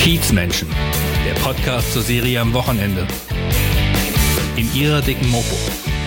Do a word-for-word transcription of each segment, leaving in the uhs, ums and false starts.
Kiezmenschen, der Podcast zur Serie am Wochenende. In ihrer dicken Mopo.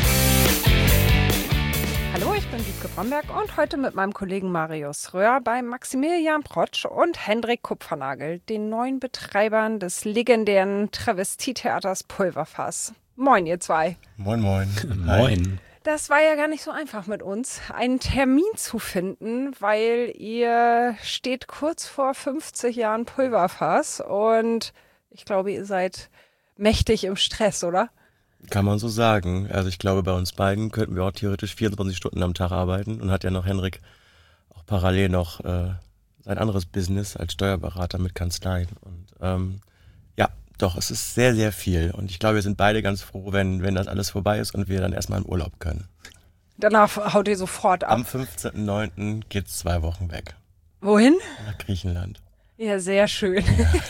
Hallo, ich bin Wiebke Bromberg und heute mit meinem Kollegen Marius Röhr bei Maximilian Protsch und Hendrik Kupfernagel, den neuen Betreibern des legendären Travestietheaters Pulverfass. Moin, ihr zwei. Moin, moin. Moin. Das war ja gar nicht so einfach mit uns, einen Termin zu finden, weil ihr steht kurz vor fünfzig Jahren Pulverfass und ich glaube, ihr seid mächtig im Stress, oder? Kann man so sagen. Also ich glaube, bei uns beiden könnten wir auch theoretisch vierundzwanzig Stunden am Tag arbeiten und hat ja noch Henrik auch parallel noch äh, sein anderes Business als Steuerberater mit Kanzleien. Und ähm, ja, doch, es ist sehr, sehr viel. Und ich glaube, wir sind beide ganz froh, wenn, wenn das alles vorbei ist und wir dann erstmal in Urlaub können. Danach haut ihr sofort ab. Am fünfzehnten neunten geht's zwei Wochen weg. Wohin? Nach Griechenland. Ja, sehr schön.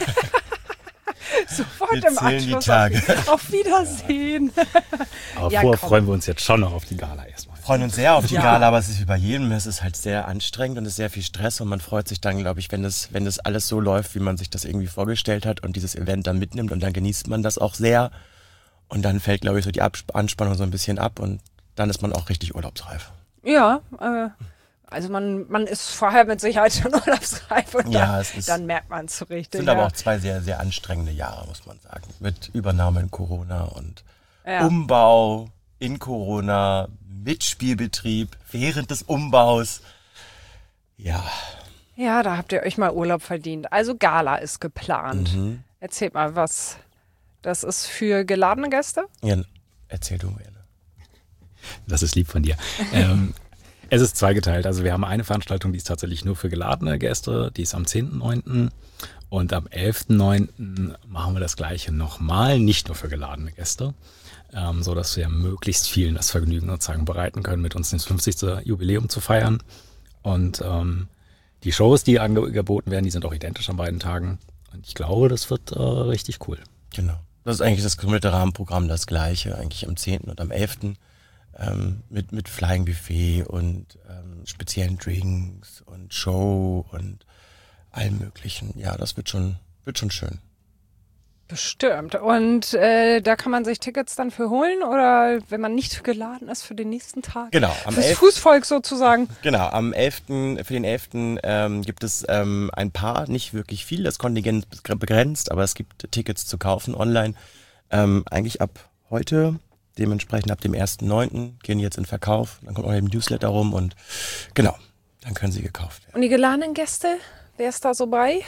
Sofort Wir im zählen Anschluss. die Tage. Auf, auf Wiedersehen. Aber Ja, vorher komm. freuen wir uns jetzt schon noch auf die Gala erstmal. Wir freuen uns sehr auf die Ja. Gala, aber es ist wie bei jedem, es ist halt sehr anstrengend und es ist sehr viel Stress und man freut sich dann, glaube ich, wenn das, wenn das alles so läuft, wie man sich das irgendwie vorgestellt hat und dieses Event dann mitnimmt und dann genießt man das auch sehr und dann fällt, glaube ich, so die Absp- Anspannung so ein bisschen ab und dann ist man auch richtig urlaubsreif. Ja, äh, also man, man ist vorher mit Sicherheit schon urlaubsreif und Ja, dann, es ist- dann merkt man es so richtig. Es sind ja. aber auch zwei sehr, sehr anstrengende Jahre, muss man sagen. Mit Übernahme in Corona und Ja. Umbau in Corona, Mitspielbetrieb während des Umbaus. Ja. Ja, da habt ihr euch mal Urlaub verdient. Also Gala ist geplant. Mhm. Erzählt mal, was das ist für geladene Gäste? Ja, erzähl du mir. Das ist lieb von dir. ähm, es ist zweigeteilt. Also wir haben eine Veranstaltung, die ist tatsächlich nur für geladene Gäste. Die ist am zehnten neunten und am elften neunten machen wir das Gleiche nochmal, nicht nur für geladene Gäste, ähm, so dass wir möglichst vielen das Vergnügen sozusagen bereiten können, mit uns das fünfzigste Jubiläum zu feiern. Und ähm, die Shows, die angeboten werden, die sind auch identisch an beiden Tagen. Und ich glaube, das wird äh, richtig cool. Genau. Das ist eigentlich das komplette Rahmenprogramm das gleiche, eigentlich am zehnten und am elften Ähm, mit, mit Flying Buffet und ähm, speziellen Drinks und Show und allem möglichen. Ja, das wird schon, wird schon schön. Bestimmt. Und äh, da kann man sich Tickets dann für holen oder wenn man nicht geladen ist für den nächsten Tag? Genau, am Fürs elften Fußvolk sozusagen. Genau, am elften für den elften Ähm, gibt es ähm, ein paar, nicht wirklich viel, das Kontingent ist begrenzt, aber es gibt Tickets zu kaufen online. Ähm, eigentlich ab heute, dementsprechend ab dem ersten neunten gehen die jetzt in Verkauf, dann kommt auch im Newsletter rum und genau, dann können sie gekauft werden. Und die geladenen Gäste, wer ist da so bei?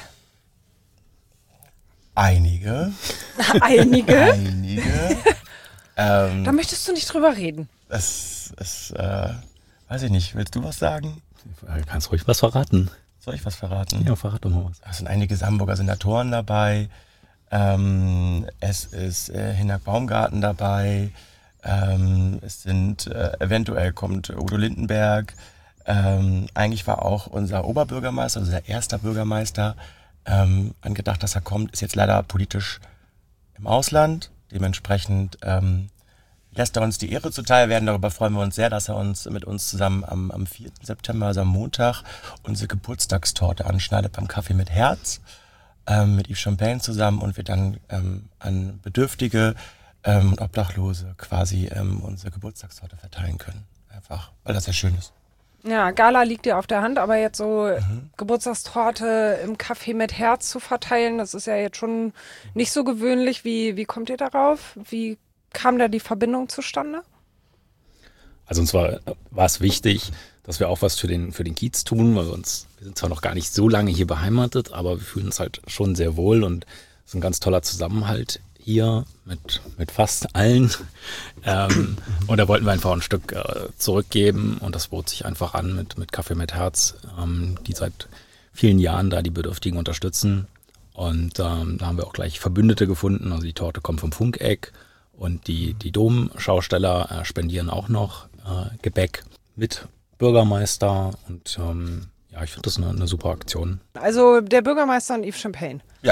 Einige, Einige. einige, ähm, Da möchtest du nicht drüber reden. es ist, äh, weiß ich nicht, willst du was sagen? Du kannst ruhig was verraten. Soll ich was verraten? Ja, verrat doch mal was. Es sind einige Hamburger Senatoren dabei. Ähm, es ist äh, Hinak Baumgarten dabei. Ähm, es sind, äh, eventuell kommt Udo Lindenberg. Ähm, eigentlich war auch unser Oberbürgermeister, unser erster Bürgermeister, ähm, angedacht, dass er kommt. Ist jetzt leider politisch im Ausland. Dementsprechend ähm, lässt er uns die Ehre zuteil werden. Darüber freuen wir uns sehr, dass er uns mit uns zusammen am, am vierten September, also am Montag, unsere Geburtstagstorte anschneidet beim Kaffee mit Herz. Ähm, mit Yves Champagne zusammen und wir dann ähm, an Bedürftige ähm, und Obdachlose quasi ähm, unsere Geburtstagstorte verteilen können. Einfach, weil das sehr schön ist. Ja, Gala liegt dir auf der Hand, aber jetzt so Geburtstagstorte im Café mit Herz zu verteilen, das ist ja jetzt schon nicht so gewöhnlich. Wie, wie kommt ihr darauf? Wie kam da die Verbindung zustande? Also uns war, war es wichtig, dass wir auch was für den, für den Kiez tun, weil wir uns, wir sind zwar noch gar nicht so lange hier beheimatet, aber wir fühlen uns halt schon sehr wohl und es ist ein ganz toller Zusammenhalt hier mit, mit fast allen. Ähm, und da wollten wir einfach ein Stück äh, zurückgeben und das bot sich einfach an mit, mit Kaffee mit Herz, ähm, die seit vielen Jahren da die Bedürftigen unterstützen. Und ähm, da haben wir auch gleich Verbündete gefunden. Also die Torte kommt vom Funkeck und die, die Domschausteller äh, spendieren auch noch äh, Gebäck mit Bürgermeister und ähm, ja, ich finde das eine, eine super Aktion. Also der Bürgermeister und Yves Champagne. Ja.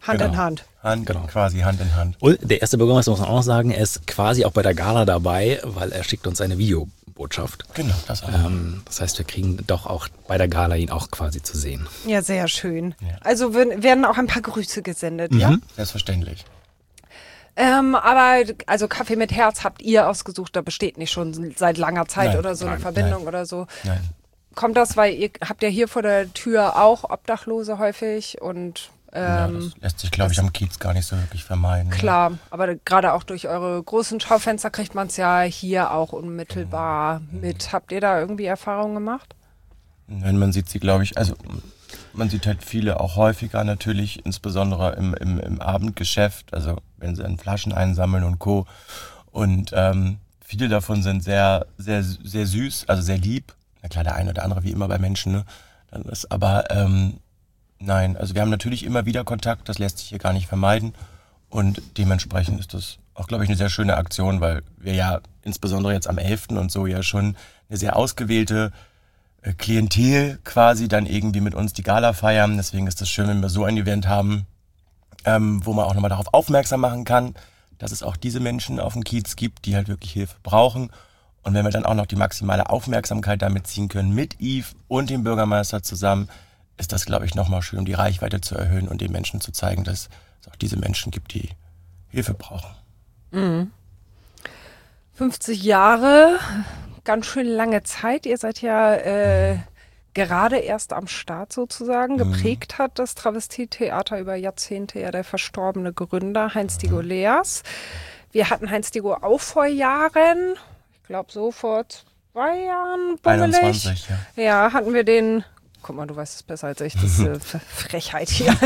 Hand genau. in Hand. Hand, Genau. quasi Hand in Hand. Und der erste Bürgermeister, muss man auch noch sagen, er ist quasi auch bei der Gala dabei, weil er schickt uns eine Videobotschaft. Genau, das auch. Ähm, das heißt, wir kriegen doch auch bei der Gala ihn auch quasi zu sehen. Ja, sehr schön. Ja. Also werden werden auch ein paar Grüße gesendet, ja? Mhm. Selbstverständlich. Ähm, aber also Kaffee mit Herz habt ihr ausgesucht, da besteht nicht schon seit langer Zeit Nein, oder so eine nein, Verbindung nein. oder so. Nein. Kommt das, weil ihr habt ja hier vor der Tür auch Obdachlose häufig und Ja, ähm, das lässt sich, glaube ich, am Kiez gar nicht so wirklich vermeiden. klar, aber gerade auch durch eure großen Schaufenster kriegt man es ja hier auch unmittelbar mit. Habt ihr da irgendwie Erfahrungen gemacht? Wenn man sieht sie, glaube ich, also man sieht halt viele auch häufiger natürlich, insbesondere im, im, im Abendgeschäft, also wenn sie in Flaschen einsammeln und Co. Und ähm, viele davon sind sehr, sehr, sehr süß, also sehr lieb. Na klar, der eine oder andere wie immer bei Menschen, ne? Dann ist aber ähm, nein, also wir haben natürlich immer wieder Kontakt, das lässt sich hier gar nicht vermeiden. Und dementsprechend ist das auch, glaube ich, eine sehr schöne Aktion, weil wir ja insbesondere jetzt am elften und so ja schon eine sehr ausgewählte Klientel quasi dann irgendwie mit uns die Gala feiern. Deswegen ist das schön, wenn wir so ein Event haben, ähm, wo man auch nochmal darauf aufmerksam machen kann, dass es auch diese Menschen auf dem Kiez gibt, die halt wirklich Hilfe brauchen. Und wenn wir dann auch noch die maximale Aufmerksamkeit damit ziehen können mit Yves und dem Bürgermeister zusammen, ist das, glaube ich, nochmal schön, um die Reichweite zu erhöhen und den Menschen zu zeigen, dass es auch diese Menschen gibt, die Hilfe brauchen. Mhm. fünfzig Jahre, ganz schön lange Zeit. Ihr seid ja äh, gerade erst am Start sozusagen. Geprägt hat das Travestietheater über Jahrzehnte ja der verstorbene Gründer Heinz-Diego Leers. Wir hatten Heinz-Diego auch vor Jahren, ich glaube so vor zwei Jahren, bummelig. einundzwanzig, ja. Ja, hatten wir den... Guck mal, du weißt es besser als ich, das ist äh, Frechheit hier.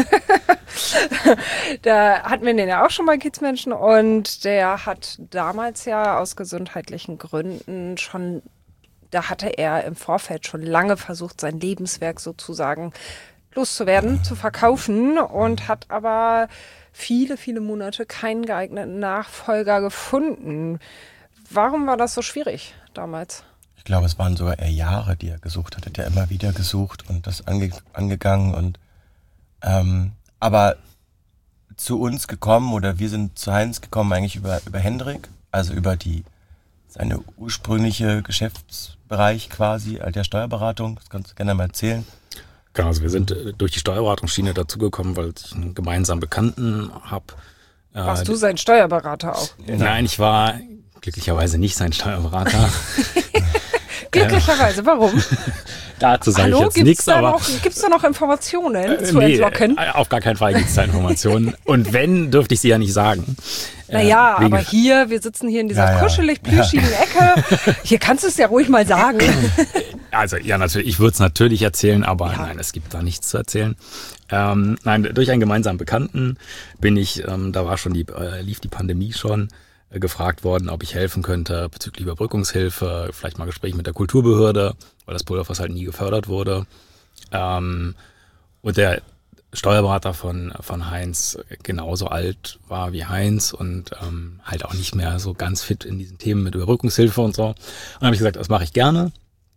Da hatten wir den ja auch schon bei Kiezmenschen und der hat damals ja aus gesundheitlichen Gründen schon, da hatte er im Vorfeld schon lange versucht, sein Lebenswerk sozusagen loszuwerden, zu verkaufen und hat aber viele, viele Monate keinen geeigneten Nachfolger gefunden. Warum war das so schwierig damals? Ich glaube, es waren sogar eher Jahre, die er gesucht hat. Hat er immer wieder gesucht und das ange angegangen. Und ähm, aber zu uns gekommen oder wir sind zu Heinz gekommen eigentlich über über Hendrik, also über die seine ursprüngliche Geschäftsbereich quasi der Steuerberatung. Das kannst du gerne mal erzählen. Genau, also wir sind durch die Steuerberatungsschiene dazugekommen, weil ich einen gemeinsamen Bekannten habe. Warst du sein Steuerberater auch? Nein, ich war glücklicherweise nicht sein Steuerberater. Glücklicherweise, warum? Dazu sage Hallo, ich jetzt gibt's nichts, da aber noch, gibt's da noch Informationen äh, zu nee, entlocken? äh, auf gar keinen Fall gibt es da Informationen. Und wenn, dürfte ich sie ja nicht sagen. Naja, äh, wegen- aber hier, wir sitzen hier in dieser Ja, ja. kuschelig plüschigen Ecke. Hier kannst du es ja ruhig mal sagen. Also ja, natürlich, ich würde es natürlich erzählen, aber nein, es gibt da nichts zu erzählen. Ähm, nein, durch einen gemeinsamen Bekannten bin ich, ähm, da war schon die, äh, lief die Pandemie schon, äh, gefragt worden, ob ich helfen könnte bezüglich Überbrückungshilfe, vielleicht mal Gespräch mit der Kulturbehörde, weil das Pulverfass halt nie gefördert wurde. Ähm, und der Steuerberater von, von Heinz genauso alt war wie Heinz und ähm, halt auch nicht mehr so ganz fit in diesen Themen mit Überbrückungshilfe und so. Und dann habe ich gesagt, das mache ich gerne.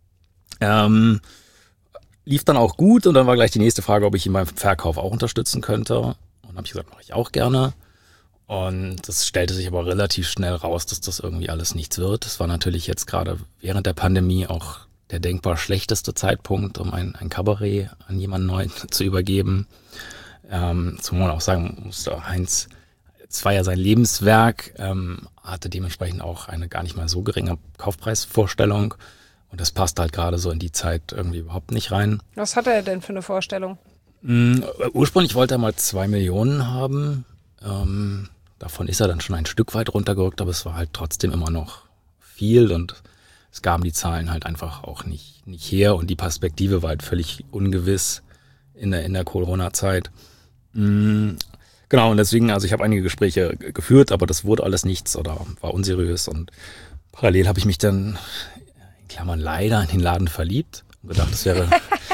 Ähm, lief dann auch gut und dann war gleich die nächste Frage, ob ich ihn beim Verkauf auch unterstützen könnte. Und dann habe ich gesagt, mache ich auch gerne. Und das stellte sich aber relativ schnell raus, dass das irgendwie alles nichts wird. Das war natürlich jetzt gerade während der Pandemie auch der denkbar schlechteste Zeitpunkt, um ein, ein Kabarett an jemanden Neuen zu übergeben. Ähm, zumal man auch sagen musste, Heinz, es war ja sein Lebenswerk, ähm, hatte dementsprechend auch eine gar nicht mal so geringe Kaufpreisvorstellung. Und das passt halt gerade so in die Zeit irgendwie überhaupt nicht rein. Was hat er denn für eine Vorstellung? Mm, ursprünglich wollte er mal zwei Millionen haben. Ähm, davon ist er dann schon ein Stück weit runtergerückt, aber es war halt trotzdem immer noch viel und es gaben die Zahlen halt einfach auch nicht, nicht her und die Perspektive war halt völlig ungewiss in der, in der Corona-Zeit. Mm, genau, und deswegen, also ich habe einige Gespräche g- geführt, aber das wurde alles nichts oder war unseriös und parallel habe ich mich dann, in Klammern leider, in den Laden verliebt und gedacht, das wäre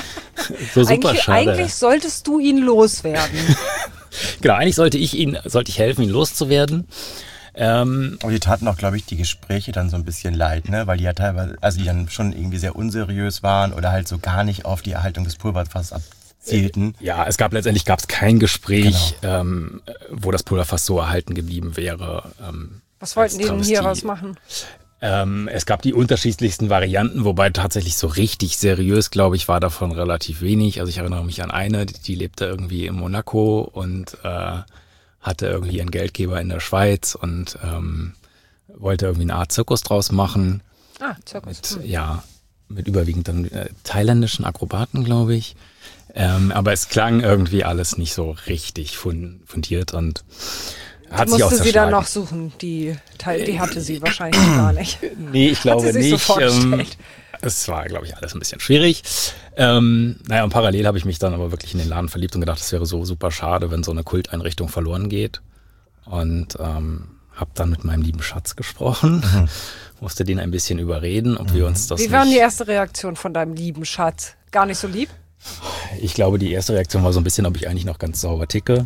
so super eigentlich, schade. eigentlich solltest du ihn loswerden. Genau, eigentlich sollte ich ihn, sollte ich helfen, ihn loszuwerden. Ähm, Aber die taten auch, glaube ich, die Gespräche dann so ein bisschen leid, ne? Weil die ja teilweise, also die dann schon irgendwie sehr unseriös waren oder halt so gar nicht auf die Erhaltung des Pulverfasses ab, zielten. Ja, es gab letztendlich gab es kein Gespräch, genau. ähm, wo das Pulverfass so erhalten geblieben wäre. Ähm, Was wollten die denn hieraus machen? Ähm, es gab die unterschiedlichsten Varianten, wobei tatsächlich so richtig seriös, glaube ich, war davon relativ wenig. Also ich erinnere mich an eine, die, die lebte irgendwie in Monaco und äh, hatte irgendwie einen Geldgeber in der Schweiz und ähm, wollte irgendwie eine Art Zirkus draus machen. Ah, Zirkus. Mit, hm. Ja, mit überwiegend dann äh, thailändischen Akrobaten, glaube ich. Ähm, aber es klang irgendwie alles nicht so richtig fundiert und hat die sich auch musste sie zerschlagen. dann noch suchen, die, Teil, die hatte sie wahrscheinlich gar nicht. Nee, ich glaube Hat sie sich nicht. so vorgestellt. Ähm, es war, glaube ich, alles ein bisschen schwierig. Ähm, naja, und parallel habe ich mich dann aber wirklich in den Laden verliebt und gedacht, es wäre so super schade, wenn so eine Kulteinrichtung verloren geht. Und ähm, habe dann mit meinem lieben Schatz gesprochen, mhm. musste den ein bisschen überreden, ob mhm. wir uns das Wie war denn nicht... die erste Reaktion von deinem lieben Schatz? Gar nicht so lieb? Ich glaube, die erste Reaktion war so ein bisschen, ob ich eigentlich noch ganz sauber ticke.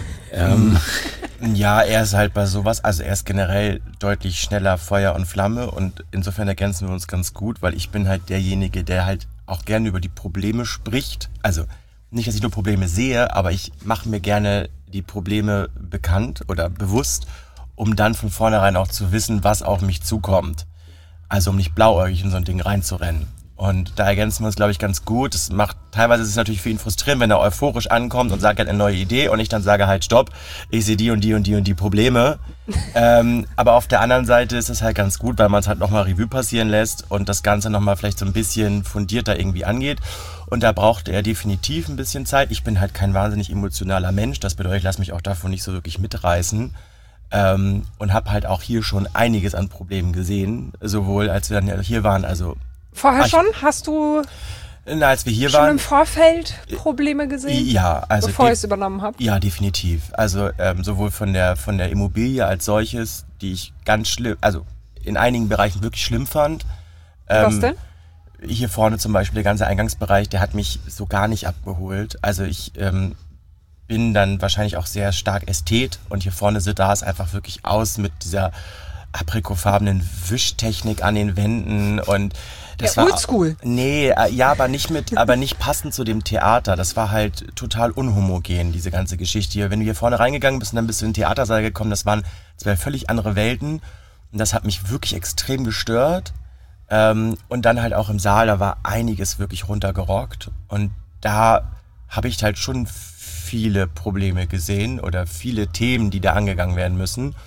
Ähm, ja, er ist halt bei sowas, also er ist generell deutlich schneller Feuer und Flamme und insofern ergänzen wir uns ganz gut, weil ich bin halt derjenige, der halt auch gerne über die Probleme spricht. Also nicht, dass ich nur Probleme sehe, aber ich mache mir gerne die Probleme bekannt oder bewusst, um dann von vornherein auch zu wissen, was auf mich zukommt. Also um nicht blauäugig in so ein Ding reinzurennen. Und da ergänzen wir uns, glaube ich, ganz gut. Das macht, teilweise ist es natürlich für ihn frustrierend, wenn er euphorisch ankommt und sagt, er hat eine neue Idee und ich dann sage halt, stopp, ich sehe die und die und die und die Probleme. ähm, aber auf der anderen Seite ist es halt ganz gut, weil man es halt nochmal Revue passieren lässt und das Ganze nochmal vielleicht so ein bisschen fundierter irgendwie angeht. Und da braucht er definitiv ein bisschen Zeit. Ich bin halt kein wahnsinnig emotionaler Mensch. Das bedeutet, ich lasse mich auch davon nicht so wirklich mitreißen. Ähm, und habe halt auch hier schon einiges an Problemen gesehen. Sowohl als wir dann hier waren, also Vorher Ach, schon? Hast du na, als wir hier schon waren, im Vorfeld Probleme gesehen? Ja, also bevor de- ich es übernommen habe? Ja, definitiv. Also ähm, sowohl von der von der Immobilie als solches, die ich ganz schlimm, also in einigen Bereichen wirklich schlimm fand. Ähm, Was denn? Hier vorne zum Beispiel der ganze Eingangsbereich, der hat mich so gar nicht abgeholt. Also ich ähm, bin dann wahrscheinlich auch sehr stark Ästhet und hier vorne sieht das einfach wirklich aus mit dieser aprikotfarbenen Wischtechnik an den Wänden und das ja, war oldschool. Nee, ja, aber nicht mit, aber nicht passend zu dem Theater. Das war halt total unhomogen, diese ganze Geschichte hier. Wenn du hier vorne reingegangen bist und dann bist du in den Theatersaal gekommen, das waren zwei völlig andere Welten und das hat mich wirklich extrem gestört. Ähm, und dann halt auch im Saal, da war einiges wirklich runtergerockt und da habe ich halt schon viele Probleme gesehen oder viele Themen, die da angegangen werden müssen.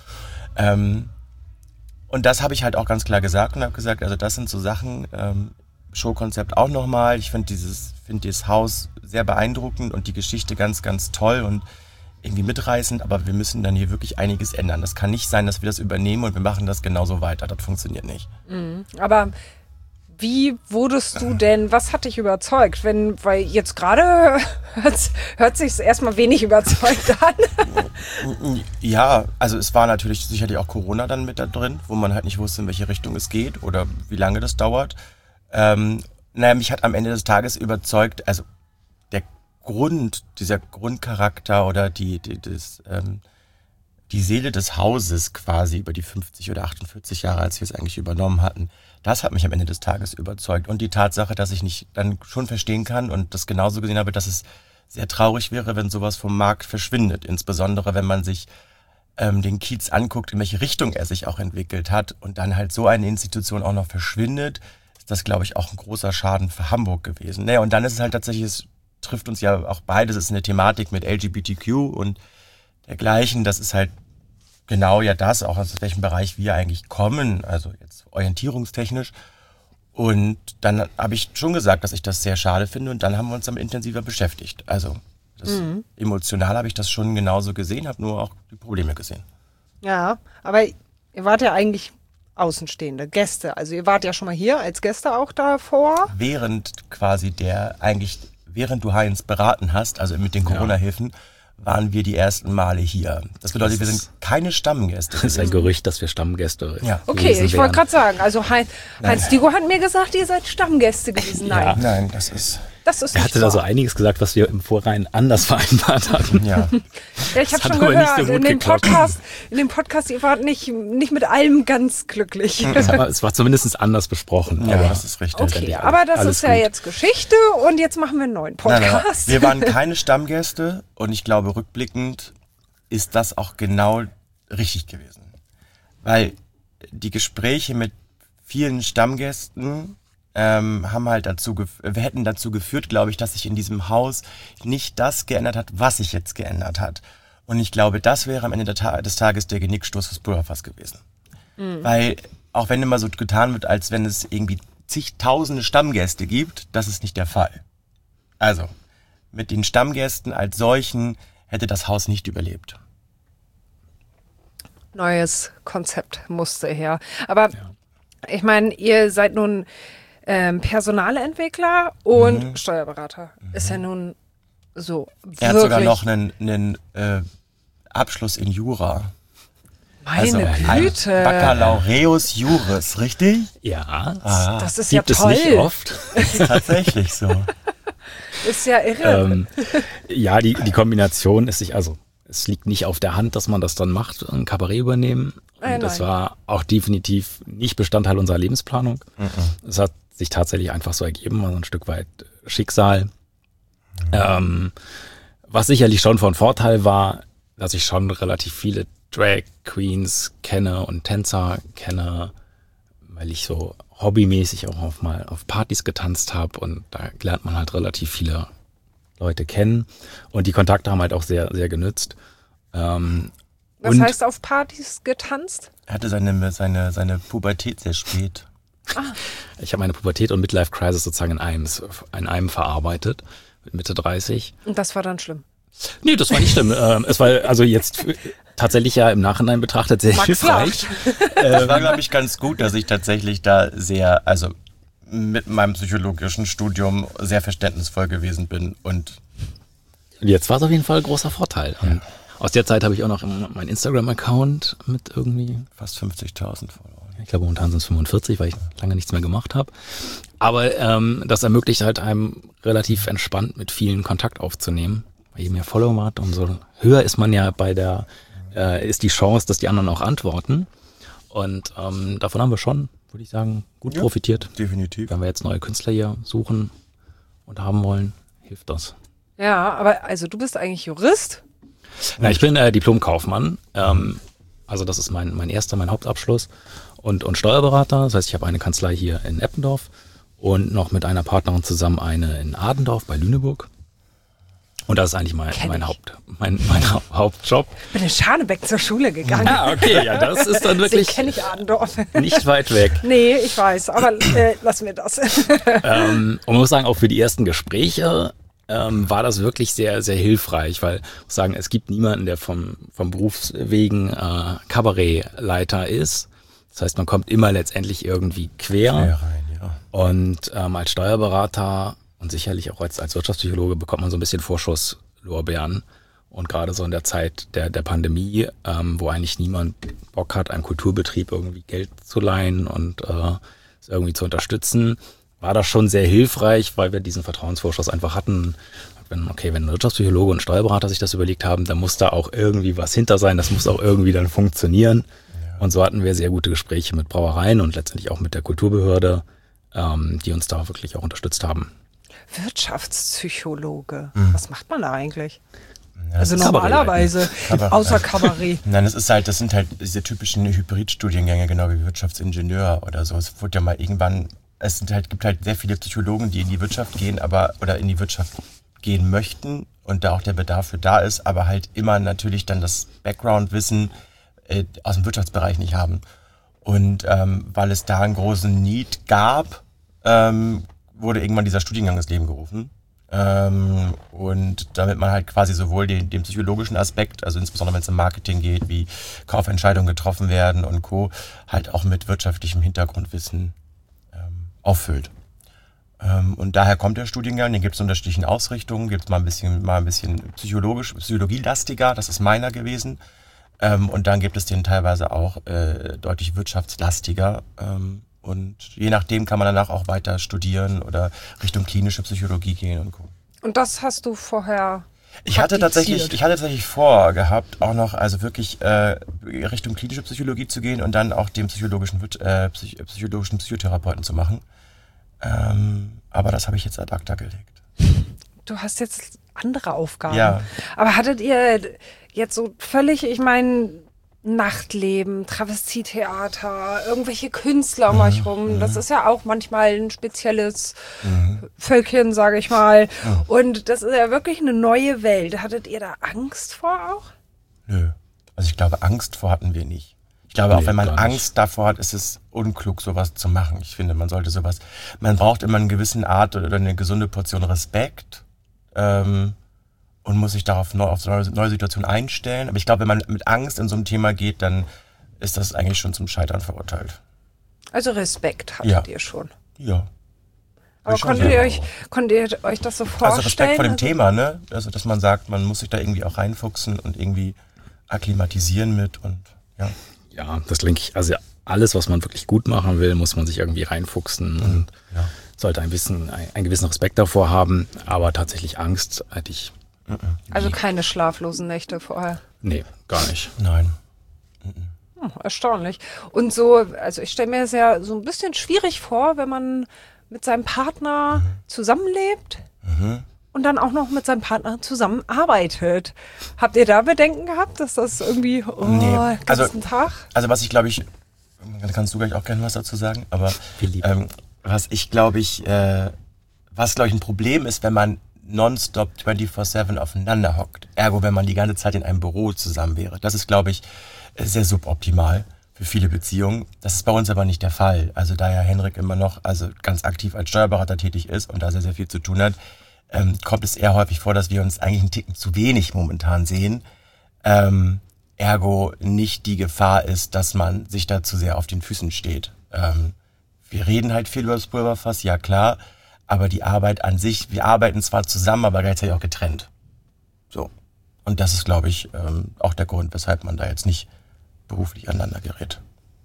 Ähm, Und das habe ich halt auch ganz klar gesagt und habe gesagt, also das sind so Sachen, ähm, Showkonzept auch nochmal. Ich finde dieses, finde dieses Haus sehr beeindruckend und die Geschichte ganz, ganz toll und irgendwie mitreißend, aber wir müssen dann hier wirklich einiges ändern. Das kann nicht sein, dass wir das übernehmen und wir machen das genauso weiter. Das funktioniert nicht. Mhm. Aber wie wurdest du denn, was hat dich überzeugt? Wenn, weil jetzt gerade hört, hört sich erstmal wenig überzeugt an. Ja, also es war natürlich sicherlich auch Corona dann mit da drin, wo man halt nicht wusste, in welche Richtung es geht oder wie lange das dauert. Ähm, naja, mich hat am Ende des Tages überzeugt, also der Grund, dieser Grundcharakter oder die, die, das, ähm, die Seele des Hauses quasi über die fünfzig oder achtundvierzig Jahre, als wir es eigentlich übernommen hatten, das hat mich am Ende des Tages überzeugt. Und die Tatsache, dass ich nicht dann schon verstehen kann und das genauso gesehen habe, dass es sehr traurig wäre, wenn sowas vom Markt verschwindet. Insbesondere, wenn man sich ähm, den Kiez anguckt, in welche Richtung er sich auch entwickelt hat und dann halt so eine Institution auch noch verschwindet, ist das, glaube ich, auch ein großer Schaden für Hamburg gewesen. Naja, und dann ist es halt tatsächlich, es trifft uns ja auch beides, es ist eine Thematik mit L G B T Q und dergleichen. Das ist halt genau ja das, auch aus welchem Bereich wir eigentlich kommen, also jetzt orientierungstechnisch. Und dann habe ich schon gesagt, dass ich das sehr schade finde und dann haben wir uns damit intensiver beschäftigt. Also das, mhm. emotional habe ich das schon genauso gesehen, habe nur auch die Probleme gesehen. Ja, aber ihr wart ja eigentlich Außenstehende, Gäste. Also ihr wart ja schon mal hier als Gäste auch davor. Während quasi der, eigentlich, während du Heinz beraten hast, also mit den Corona-Hilfen, waren wir die ersten Male hier. Das bedeutet, das wir sind keine Stammgäste. Das ist ein Gerücht, dass wir Stammgäste ja. Okay, ich wollte gerade sagen, also Heinz, Heinz Diegow hat mir gesagt, ihr seid Stammgäste gewesen. Nein. Ja. Nein, das ist... Das ist Er nicht hatte da wahr. so einiges gesagt, was wir im Vorrein anders vereinbart hatten. Ja. Ja, ich habe Das hat schon aber nicht gehört, so gut in dem geklappt. Podcast, in dem Podcast, ihr wart nicht, nicht mit allem ganz glücklich. Aber es war zumindest anders besprochen. Ja, aber das ist richtig. Okay, aber das alles ist ja gut. jetzt Geschichte und jetzt machen wir einen neuen Nein, nein, Podcast. wir waren keine Stammgäste und ich glaube, rückblickend ist das auch genau richtig gewesen. Weil die Gespräche mit vielen Stammgästen ähm, haben halt dazu, gef- wir hätten dazu geführt, glaube ich, dass sich in diesem Haus nicht das geändert hat, was sich jetzt geändert hat. Und ich glaube, das wäre am Ende der Ta- des Tages der Genickstoß fürs Pulverfass gewesen. Mhm. Weil, auch wenn immer so getan wird, als wenn es irgendwie zigtausende Stammgäste gibt, das ist nicht der Fall. Also, mit den Stammgästen als solchen hätte das Haus nicht überlebt. Neues Konzept musste her. Aber ich meine, ihr seid nun ähm, Personalentwickler und Mhm. Steuerberater. Ist ja nun so Er hat wirklich. sogar noch einen, einen äh, Abschluss in Jura. Meine also ein Güte. Baccalaureus Juris, richtig? Ja, Ah, Das ist ja gibt es toll. nicht oft. tatsächlich so. Ist ja irre. ähm, ja, die, die Kombination ist sich, also es liegt nicht auf der Hand, dass man das dann macht, ein Kabarett übernehmen. Und Äh, das nein. war auch definitiv nicht Bestandteil unserer Lebensplanung. Es hat sich tatsächlich einfach so ergeben, also ein Stück weit Schicksal. Ähm, was sicherlich schon von Vorteil war, dass ich schon relativ viele Drag Queens kenne und Tänzer kenne, weil ich so hobbymäßig auch auf mal auf Partys getanzt habe und da lernt man halt relativ viele Leute kennen und die Kontakte haben halt auch sehr, sehr genützt. Ähm, Was und heißt auf Partys getanzt? Er hatte seine, seine, seine Pubertät sehr spät. ich habe meine Pubertät und Midlife Crisis sozusagen in einem, in einem verarbeitet, mit Mitte dreißig. Und das war dann schlimm. Nee, das war nicht schlimm. ähm, es war also jetzt tatsächlich ja im Nachhinein betrachtet sehr Max hilfreich. Es war, glaube ich, ganz gut, dass ich tatsächlich da sehr, also mit meinem psychologischen Studium sehr verständnisvoll gewesen bin und Und jetzt war es auf jeden Fall ein großer Vorteil. Und aus der Zeit habe ich auch noch meinen Instagram-Account mit irgendwie, fast fünfzigtausend Follower. ich glaube momentan sind es fünfundvierzig, weil ich lange nichts mehr gemacht habe. Aber ähm, das ermöglicht halt einem relativ entspannt mit vielen Kontakt aufzunehmen. Weil je mehr Follower man hat, umso höher ist man ja bei der, äh, ist die Chance, dass die anderen auch antworten. Und ähm, davon haben wir schon, würde ich sagen, gut Ja. profitiert. Definitiv. Wenn wir jetzt neue Künstler hier suchen und haben wollen, hilft das. Ja, aber also du bist eigentlich Jurist. Na, ich bin äh, Diplom-Kaufmann. Ähm, also das ist mein, mein erster, mein Hauptabschluss. Und, und Steuerberater. Das heißt, ich habe eine Kanzlei hier in Eppendorf und noch mit einer Partnerin zusammen eine in Adendorf bei Lüneburg. Und das ist eigentlich mein, Kenn mein, ich. Haupt, mein, mein Hau- Hauptjob. Bin in Scharnebeck zur Schule gegangen. Ah, okay, ja, das ist dann Deswegen wirklich kenne ich Adendorf. nicht weit weg. Nee, ich weiß, aber äh, lassen wir das. ähm, und man muss sagen, auch für die ersten Gespräche ähm, war das wirklich sehr, sehr hilfreich, weil ich muss sagen, es gibt niemanden, der vom, vom Berufswegen äh, Kabarettleiter ist. Das heißt, man kommt immer letztendlich irgendwie quer. Ja, rein, ja. Und ähm, als Steuerberater und sicherlich auch als, als Wirtschaftspsychologe bekommt man so ein bisschen Vorschusslorbeeren. Und gerade so in der Zeit der, der Pandemie, ähm, wo eigentlich niemand Bock hat, einem Kulturbetrieb irgendwie Geld zu leihen und äh, es irgendwie zu unterstützen, war das schon sehr hilfreich, weil wir diesen Vertrauensvorschuss einfach hatten. Wenn, okay, wenn ein Wirtschaftspsychologe und ein Steuerberater sich das überlegt haben, dann muss da auch irgendwie was hinter sein, das muss auch irgendwie dann funktionieren. Ja. Und so hatten wir sehr gute Gespräche mit Brauereien und letztendlich auch mit der Kulturbehörde, ähm, die uns da wirklich auch unterstützt haben. Wirtschaftspsychologe. Mhm. Was macht man da eigentlich? Ja, Also das ist normalerweise, Kabarett. außer Kabarett. Nein, das ist halt, das sind halt diese typischen Hybridstudiengänge, genau wie Wirtschaftsingenieur oder so. Es wurde ja mal irgendwann, es sind halt, gibt halt sehr viele Psychologen, die in die Wirtschaft gehen, aber, oder in die Wirtschaft gehen möchten und da auch der Bedarf für da ist, aber halt immer natürlich dann das Background-Wissen äh, aus dem Wirtschaftsbereich nicht haben. Und ähm, weil es da einen großen Need gab, ähm, wurde irgendwann dieser Studiengang ins Leben gerufen. Ähm, und damit man halt quasi sowohl den, den psychologischen Aspekt, also insbesondere wenn es um Marketing geht, wie Kaufentscheidungen getroffen werden und Co., halt auch mit wirtschaftlichem Hintergrundwissen ähm, auffüllt. Ähm, und daher kommt der Studiengang, den gibt es in unterschiedlichen Ausrichtungen, gibt es mal ein bisschen, mal ein bisschen psychologisch, psychologielastiger, das ist meiner gewesen. Ähm, und dann gibt es den teilweise auch äh, deutlich wirtschaftslastiger. Ähm, Und je nachdem kann man danach auch weiter studieren oder Richtung klinische Psychologie gehen und gucken. Und das hast du vorher Ich hatte tatsächlich, ich hatte tatsächlich vorgehabt, auch noch also wirklich äh, Richtung klinische Psychologie zu gehen und dann auch den psychologischen, äh, Psych- psychologischen Psychotherapeuten zu machen. Ähm, aber das habe ich jetzt ad acta gelegt. Du hast jetzt andere Aufgaben. Ja. Aber hattet ihr jetzt so völlig, ich meine, Nachtleben, Travestietheater, irgendwelche Künstler um euch rum, das ist ja auch manchmal ein spezielles Mhm. Völkchen, sage ich mal. Und das ist ja wirklich eine neue Welt. Hattet ihr da Angst vor auch? Nö. Also ich glaube, Angst vor hatten wir nicht. Ich glaube, Nee, auch wenn man gar nicht. Angst davor hat, ist es unklug, sowas zu machen. Ich finde, man sollte sowas, man braucht immer eine gewisse Art oder eine gesunde Portion Respekt ähm, und muss sich darauf neu, auf so eine neue Situation einstellen. Aber ich glaube, wenn man mit Angst in so ein Thema geht, dann ist das eigentlich schon zum Scheitern verurteilt. Also Respekt hattet Ja. ihr schon. Ja. Aber ich schon konntet ihr, sagen. euch, konntet ihr euch das so vorstellen? Also Respekt vor dem Also- Thema, ne? Also, dass man sagt, man muss sich da irgendwie auch reinfuchsen und irgendwie akklimatisieren mit und ja. Ja, das denke ich. Also alles, was man wirklich gut machen will, muss man sich irgendwie reinfuchsen und ja. sollte ein bisschen, ein, einen gewissen Respekt davor haben. Aber tatsächlich Angst hätte ich, Also keine schlaflosen Nächte vorher. nee, gar nicht. Nein. Hm, erstaunlich. Und so, also ich stelle mir es ja so ein bisschen schwierig vor, wenn man mit seinem Partner zusammenlebt und dann auch noch mit seinem Partner zusammenarbeitet. Habt ihr da Bedenken gehabt, dass das irgendwie, oh, Nee, den ganzen also- Tag? Also was ich glaube ich, da kannst du gleich auch gerne was dazu sagen, aber Wir lieben. ähm, was ich glaube ich, äh, was glaube ich ein Problem ist, wenn man nonstop vierundzwanzig sieben aufeinander hockt. Ergo, wenn man die ganze Zeit in einem Büro zusammen wäre. Das ist glaube ich sehr suboptimal für viele Beziehungen. Das ist bei uns aber nicht der Fall. Also da ja Henrik immer noch also ganz aktiv als Steuerberater tätig ist und da sehr, sehr viel zu tun hat, ähm, kommt es eher häufig vor, dass wir uns eigentlich einen Ticken zu wenig momentan sehen. Ähm, ergo nicht die Gefahr ist, dass man sich da zu sehr auf den Füßen steht. Ähm, wir reden halt viel über das Pulverfass, ja klar, aber die Arbeit an sich, wir arbeiten zwar zusammen, aber gleichzeitig auch getrennt. So. Und das ist, glaube ich, ähm, auch der Grund, weshalb man da jetzt nicht beruflich aneinander gerät.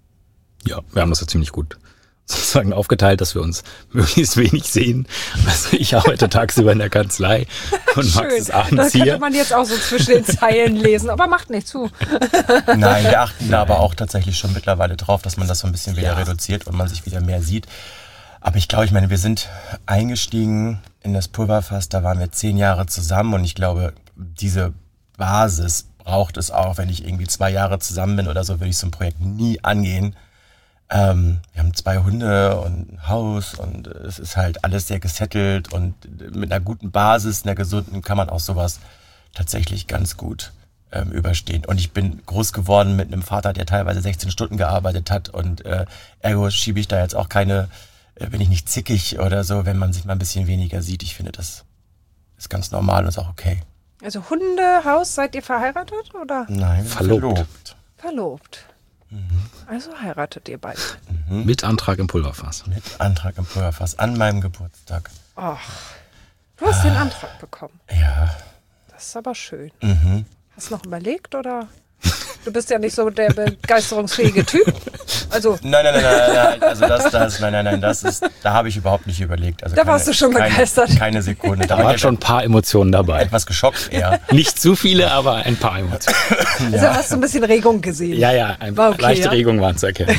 Ja, wir haben das ja ziemlich gut sozusagen aufgeteilt, dass wir uns möglichst wenig sehen. Also ich arbeite tagsüber in der Kanzlei und Max ist Das abends könnte hier. man jetzt auch so zwischen den Zeilen lesen, aber macht nicht zu. Nein, wir achten da aber auch tatsächlich schon mittlerweile drauf, dass man das so ein bisschen wieder Ja. reduziert und man sich wieder mehr sieht. Aber ich glaube, ich meine, wir sind eingestiegen in das Pulverfass, da waren wir zehn Jahre zusammen und ich glaube, diese Basis braucht es auch. Wenn ich irgendwie zwei Jahre zusammen bin oder so, würde ich so ein Projekt nie angehen. Ähm, wir haben zwei Hunde und ein Haus und es ist halt alles sehr gesettelt und mit einer guten Basis, einer gesunden, kann man auch sowas tatsächlich ganz gut ähm, überstehen. Und ich bin groß geworden mit einem Vater, der teilweise sechzehn Stunden gearbeitet hat und äh, ergo schiebe ich da jetzt auch keine, äh, bin ich nicht zickig oder so, wenn man sich mal ein bisschen weniger sieht. Ich finde, das ist ganz normal und ist auch okay. Also Hunde, Haus, seid ihr verheiratet oder Nein, Verlobt. verlobt. verlobt? Also heiratet ihr beide. Mit Antrag im Pulverfass. Mit Antrag im Pulverfass an meinem Geburtstag. Ach, du hast den Antrag bekommen. Ja. Das ist aber schön. Mhm. Hast du noch überlegt oder? Du bist ja nicht so der begeisterungsfähige Typ. Also, Nein, nein, nein, nein, nein, also das, das, nein, nein, nein, das ist, da habe ich überhaupt nicht überlegt. Also Da warst du schon keine, begeistert. Keine Sekunde. Da war waren ich schon ein paar Emotionen dabei. etwas geschockt eher. Nicht zu viele, aber ein paar Emotionen. also hast du ein bisschen Regung gesehen. Ja, ja, ein War okay, leichte ja? Regungen waren zu erkennen.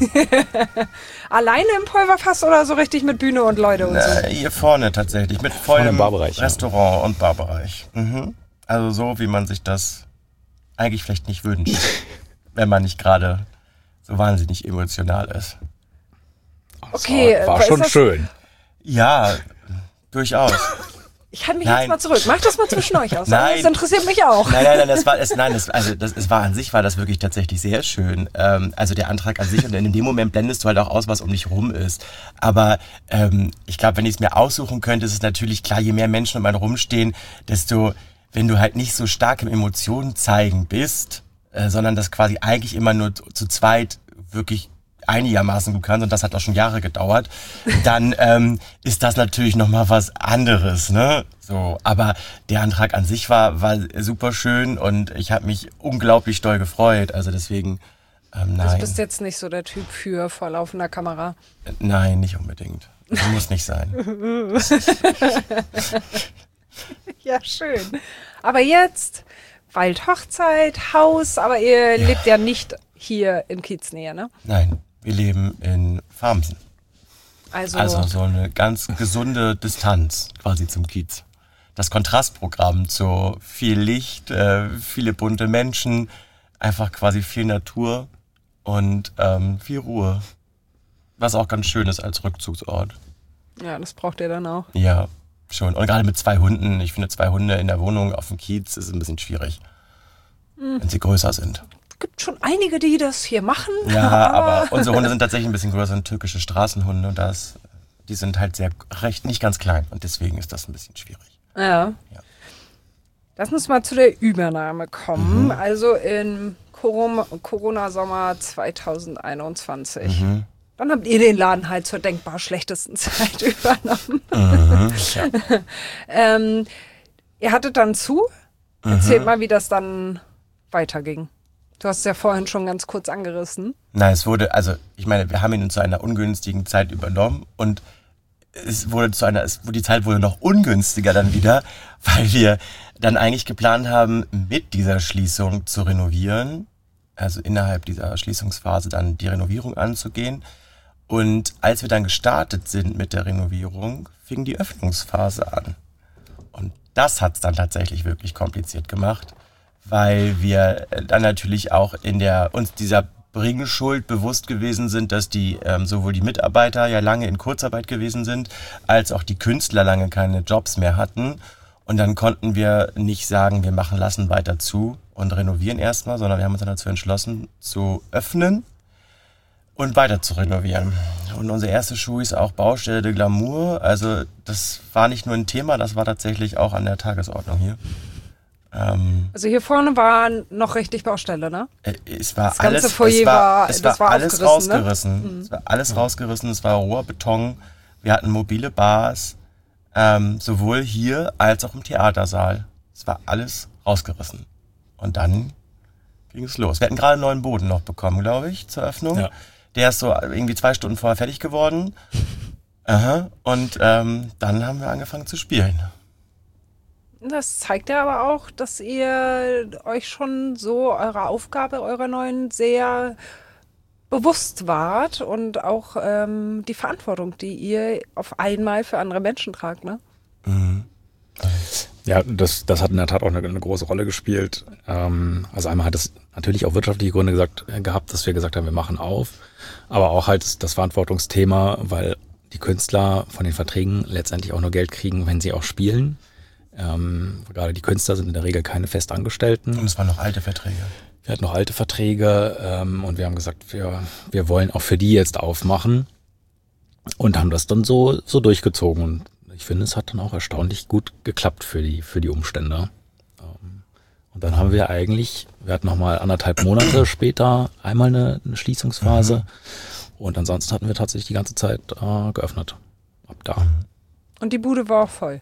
Alleine im Pulverfass oder so richtig mit Bühne und Leute und so? Äh, hier vorne tatsächlich, mit Vorne vollem im Barbereich, ja. Restaurant und Barbereich. Mhm. Also so, wie man sich das eigentlich vielleicht nicht wünscht, wenn man nicht gerade so wahnsinnig emotional ist. Okay, war, war ist schon das- schön. Ja, durchaus. Ich halte mich Nein. jetzt mal zurück. Mach das mal zwischen euch aus. Nein. Das interessiert mich auch. Nein, nein, nein, das war, es, nein, das, also das, es war an sich war das wirklich tatsächlich sehr schön. Ähm, also der Antrag an sich und in dem Moment blendest du halt auch aus, was um dich rum ist. Aber ähm, ich glaube, wenn ich es mir aussuchen könnte, ist es natürlich klar, je mehr Menschen um einen rumstehen, desto, wenn du halt nicht so stark im Emotionen zeigen bist, äh, sondern das quasi eigentlich immer nur zu, zu zweit wirklich einigermaßen gut kannst, und das hat auch schon Jahre gedauert, dann ähm, ist das natürlich nochmal was anderes, ne? So, aber der Antrag an sich war war super schön und ich habe mich unglaublich doll gefreut. Also deswegen Ähm, nein. Also bist jetzt nicht so der Typ für vor laufender Kamera? Nein, nicht unbedingt. Das muss nicht sein. Ja, schön. Aber jetzt bald Hochzeit, Haus, aber ihr Ja. lebt ja nicht hier in Kieznähe, ne? Nein, wir leben in Farmsen. Also, Also so eine ganz gesunde Distanz quasi zum Kiez. Das Kontrastprogramm zu viel Licht, äh, viele bunte Menschen, einfach quasi viel Natur und ähm, viel Ruhe. Was auch ganz schön ist als Rückzugsort. ja, das braucht ihr dann auch. Ja, schon. Und gerade mit zwei Hunden. Ich finde, zwei Hunde in der Wohnung auf dem Kiez ist ein bisschen schwierig, Hm. wenn sie größer sind. Es gibt schon einige, die das hier machen. Ja, aber unsere Hunde sind tatsächlich ein bisschen größer, sind türkische Straßenhunde und das, die sind halt sehr recht, nicht ganz klein und deswegen ist das ein bisschen schwierig. Ja. Ja. Lass uns mal zu der Übernahme kommen. Mhm. Also im Corona- Corona-Sommer zweitausendeinundzwanzig. Mhm. Dann habt ihr den Laden halt zur denkbar schlechtesten Zeit übernommen. Mhm. Ja. ähm, ihr hattet dann zu. Erzählt mal, wie das dann weiterging. Du hast es ja vorhin schon ganz kurz angerissen. Nein, es wurde, also ich meine, wir haben ihn zu einer ungünstigen Zeit übernommen und es wurde zu einer, es, die Zeit wurde noch ungünstiger dann wieder, weil wir dann eigentlich geplant haben, mit dieser Schließung zu renovieren, also innerhalb dieser Schließungsphase dann die Renovierung anzugehen. Und als wir dann gestartet sind mit der Renovierung, fing die Öffnungsphase an. Und das hat es dann tatsächlich wirklich kompliziert gemacht, weil wir dann natürlich auch in der uns dieser Bringschuld bewusst gewesen sind, dass die ähm, sowohl die Mitarbeiter ja lange in Kurzarbeit gewesen sind, als auch die Künstler lange keine Jobs mehr hatten. Und dann konnten wir nicht sagen, wir machen lassen weiter zu und renovieren erstmal, sondern wir haben uns dann dazu entschlossen, zu öffnen und weiter zu renovieren. Und unsere erste Show ist auch Baustelle de Glamour. Also das war nicht nur ein Thema, das war tatsächlich auch an der Tagesordnung hier. Ähm, Also hier vorne war noch richtig Baustelle, ne? äh, es war Das ganze alles, Foyer es war, war- es das war war alles aufgerissen, ne? rausgerissen. Es war alles rausgerissen, es war roher Beton. Wir hatten mobile Bars, ähm, sowohl hier als auch im Theatersaal. Es war alles rausgerissen. Und dann ging es los. Wir hatten gerade einen neuen Boden noch bekommen, glaube ich, zur Öffnung. Ja. Der ist so irgendwie zwei Stunden vorher fertig geworden. Aha. Und ähm, dann haben wir angefangen zu spielen. Das zeigt ja aber auch, dass ihr euch schon so eurer Aufgabe, eurer neuen, sehr bewusst wart und auch ähm, die Verantwortung, die ihr auf einmal für andere Menschen tragt, ne? Mhm. Ja, das, das hat in der Tat auch eine, eine große Rolle gespielt. Ähm, also einmal hat es natürlich auch wirtschaftliche Gründe gesagt, äh, gehabt, dass wir gesagt haben, wir machen auf. Aber auch halt das, das Verantwortungsthema, weil die Künstler von den Verträgen letztendlich auch nur Geld kriegen, wenn sie auch spielen. Ähm, gerade die Künstler sind in der Regel keine Festangestellten. Und es waren noch alte Verträge. Wir hatten noch alte Verträge ähm, und wir haben gesagt, wir, wir wollen auch für die jetzt aufmachen und haben das dann so, so durchgezogen. Und ich finde, es hat dann auch erstaunlich gut geklappt für die, für die Umstände. Ähm, und dann haben wir eigentlich, wir hatten nochmal anderthalb Monate später einmal eine, eine Schließungsphase. Mhm. Und ansonsten hatten wir tatsächlich die ganze Zeit äh, geöffnet. Ab da. Und die Bude war auch voll.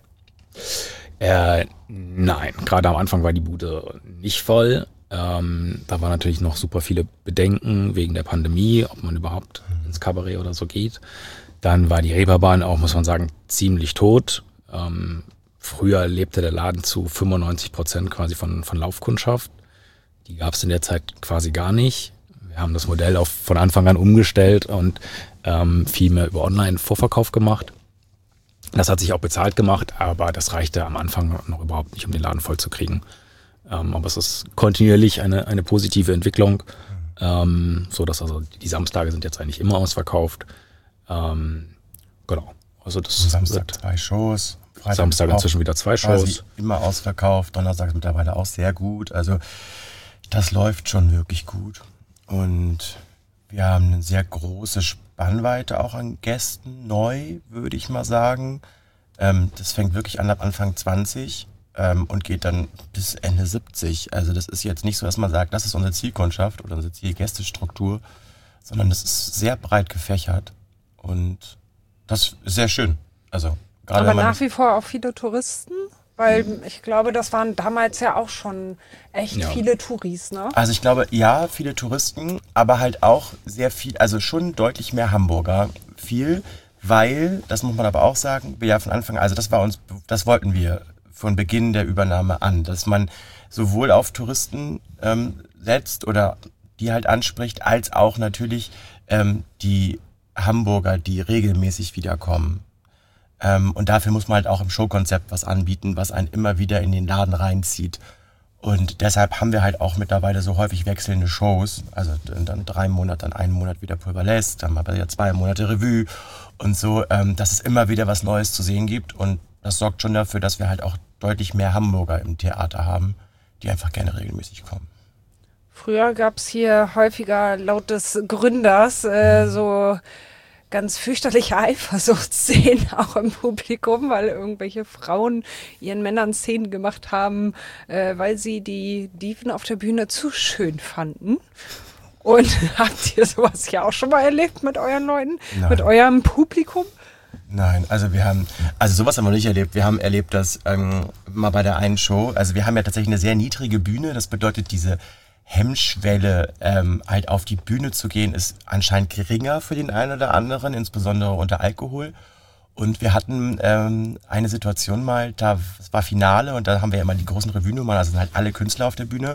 Äh, nein, gerade am Anfang war die Bude nicht voll. Ähm, da waren natürlich noch super viele Bedenken wegen der Pandemie, ob man überhaupt ins Kabarett oder so geht. Dann war die Reeperbahn auch, muss man sagen, ziemlich tot. Ähm, früher lebte der Laden zu fünfundneunzig Prozent quasi von, von Laufkundschaft. Die gab es in der Zeit quasi gar nicht. Wir haben das Modell auf, von Anfang an umgestellt und ähm, viel mehr über Online-Vorverkauf gemacht. Das hat sich auch bezahlt gemacht, aber das reichte am Anfang noch überhaupt nicht, um den Laden voll zu kriegen. Ähm, aber es ist kontinuierlich eine, eine positive Entwicklung, ähm, so dass also die Samstage sind jetzt eigentlich immer ausverkauft. Ähm, genau. Also das Samstag zwei Shows. Freitag Samstag inzwischen wieder zwei Shows. Immer ausverkauft. Donnerstag ist mittlerweile auch sehr gut. Also das läuft schon wirklich gut. Und wir haben eine sehr große Spannweite auch an Gästen, neu, würde ich mal sagen. Ähm, das fängt wirklich an ab Anfang zwanzig ähm, und geht dann bis Ende siebzig. Also das ist jetzt nicht so, dass man sagt, das ist unsere Zielkundschaft oder unsere Zielgästestruktur, sondern das ist sehr breit gefächert. Und das ist sehr schön. Also gerade Aber wenn man nach wie vor auch viele Touristen? Weil ich glaube, das waren damals ja auch schon echt Ja. viele Touris, ne? Also ich glaube, ja, viele Touristen, aber halt auch sehr viel, also schon deutlich mehr Hamburger. Viel, weil, das muss man aber auch sagen, wir ja von Anfang, also das war uns, das wollten wir von Beginn der Übernahme an, dass man sowohl auf Touristen ähm, setzt oder die halt anspricht, als auch natürlich ähm, die Hamburger, die regelmäßig wiederkommen. Ähm, und dafür muss man halt auch im Showkonzept was anbieten, was einen immer wieder in den Laden reinzieht. Und deshalb haben wir halt auch mittlerweile so häufig wechselnde Shows. Also dann drei Monate, dann einen Monat wieder Pulverläs, dann mal wieder zwei Monate Revue und so, ähm, dass es immer wieder was Neues zu sehen gibt. Und das sorgt schon dafür, dass wir halt auch deutlich mehr Hamburger im Theater haben, die einfach gerne regelmäßig kommen. Früher gab es hier häufiger laut des Gründers äh, so ganz fürchterliche Eifersuchtsszenen auch im Publikum, weil irgendwelche Frauen ihren Männern Szenen gemacht haben, äh, weil sie die Diven auf der Bühne zu schön fanden. Und habt ihr sowas ja auch schon mal erlebt mit euren Leuten, Nein. mit eurem Publikum? Nein, also wir haben, also sowas haben wir nicht erlebt. Wir haben erlebt, dass ähm, mal bei der einen Show, also wir haben ja tatsächlich eine sehr niedrige Bühne, das bedeutet diese Hemmschwelle, ähm, halt auf die Bühne zu gehen, ist anscheinend geringer für den einen oder anderen, insbesondere unter Alkohol. Und wir hatten ähm, eine Situation mal, da es war Finale und da haben wir ja immer die großen Revue-Nummern, also sind halt alle Künstler auf der Bühne.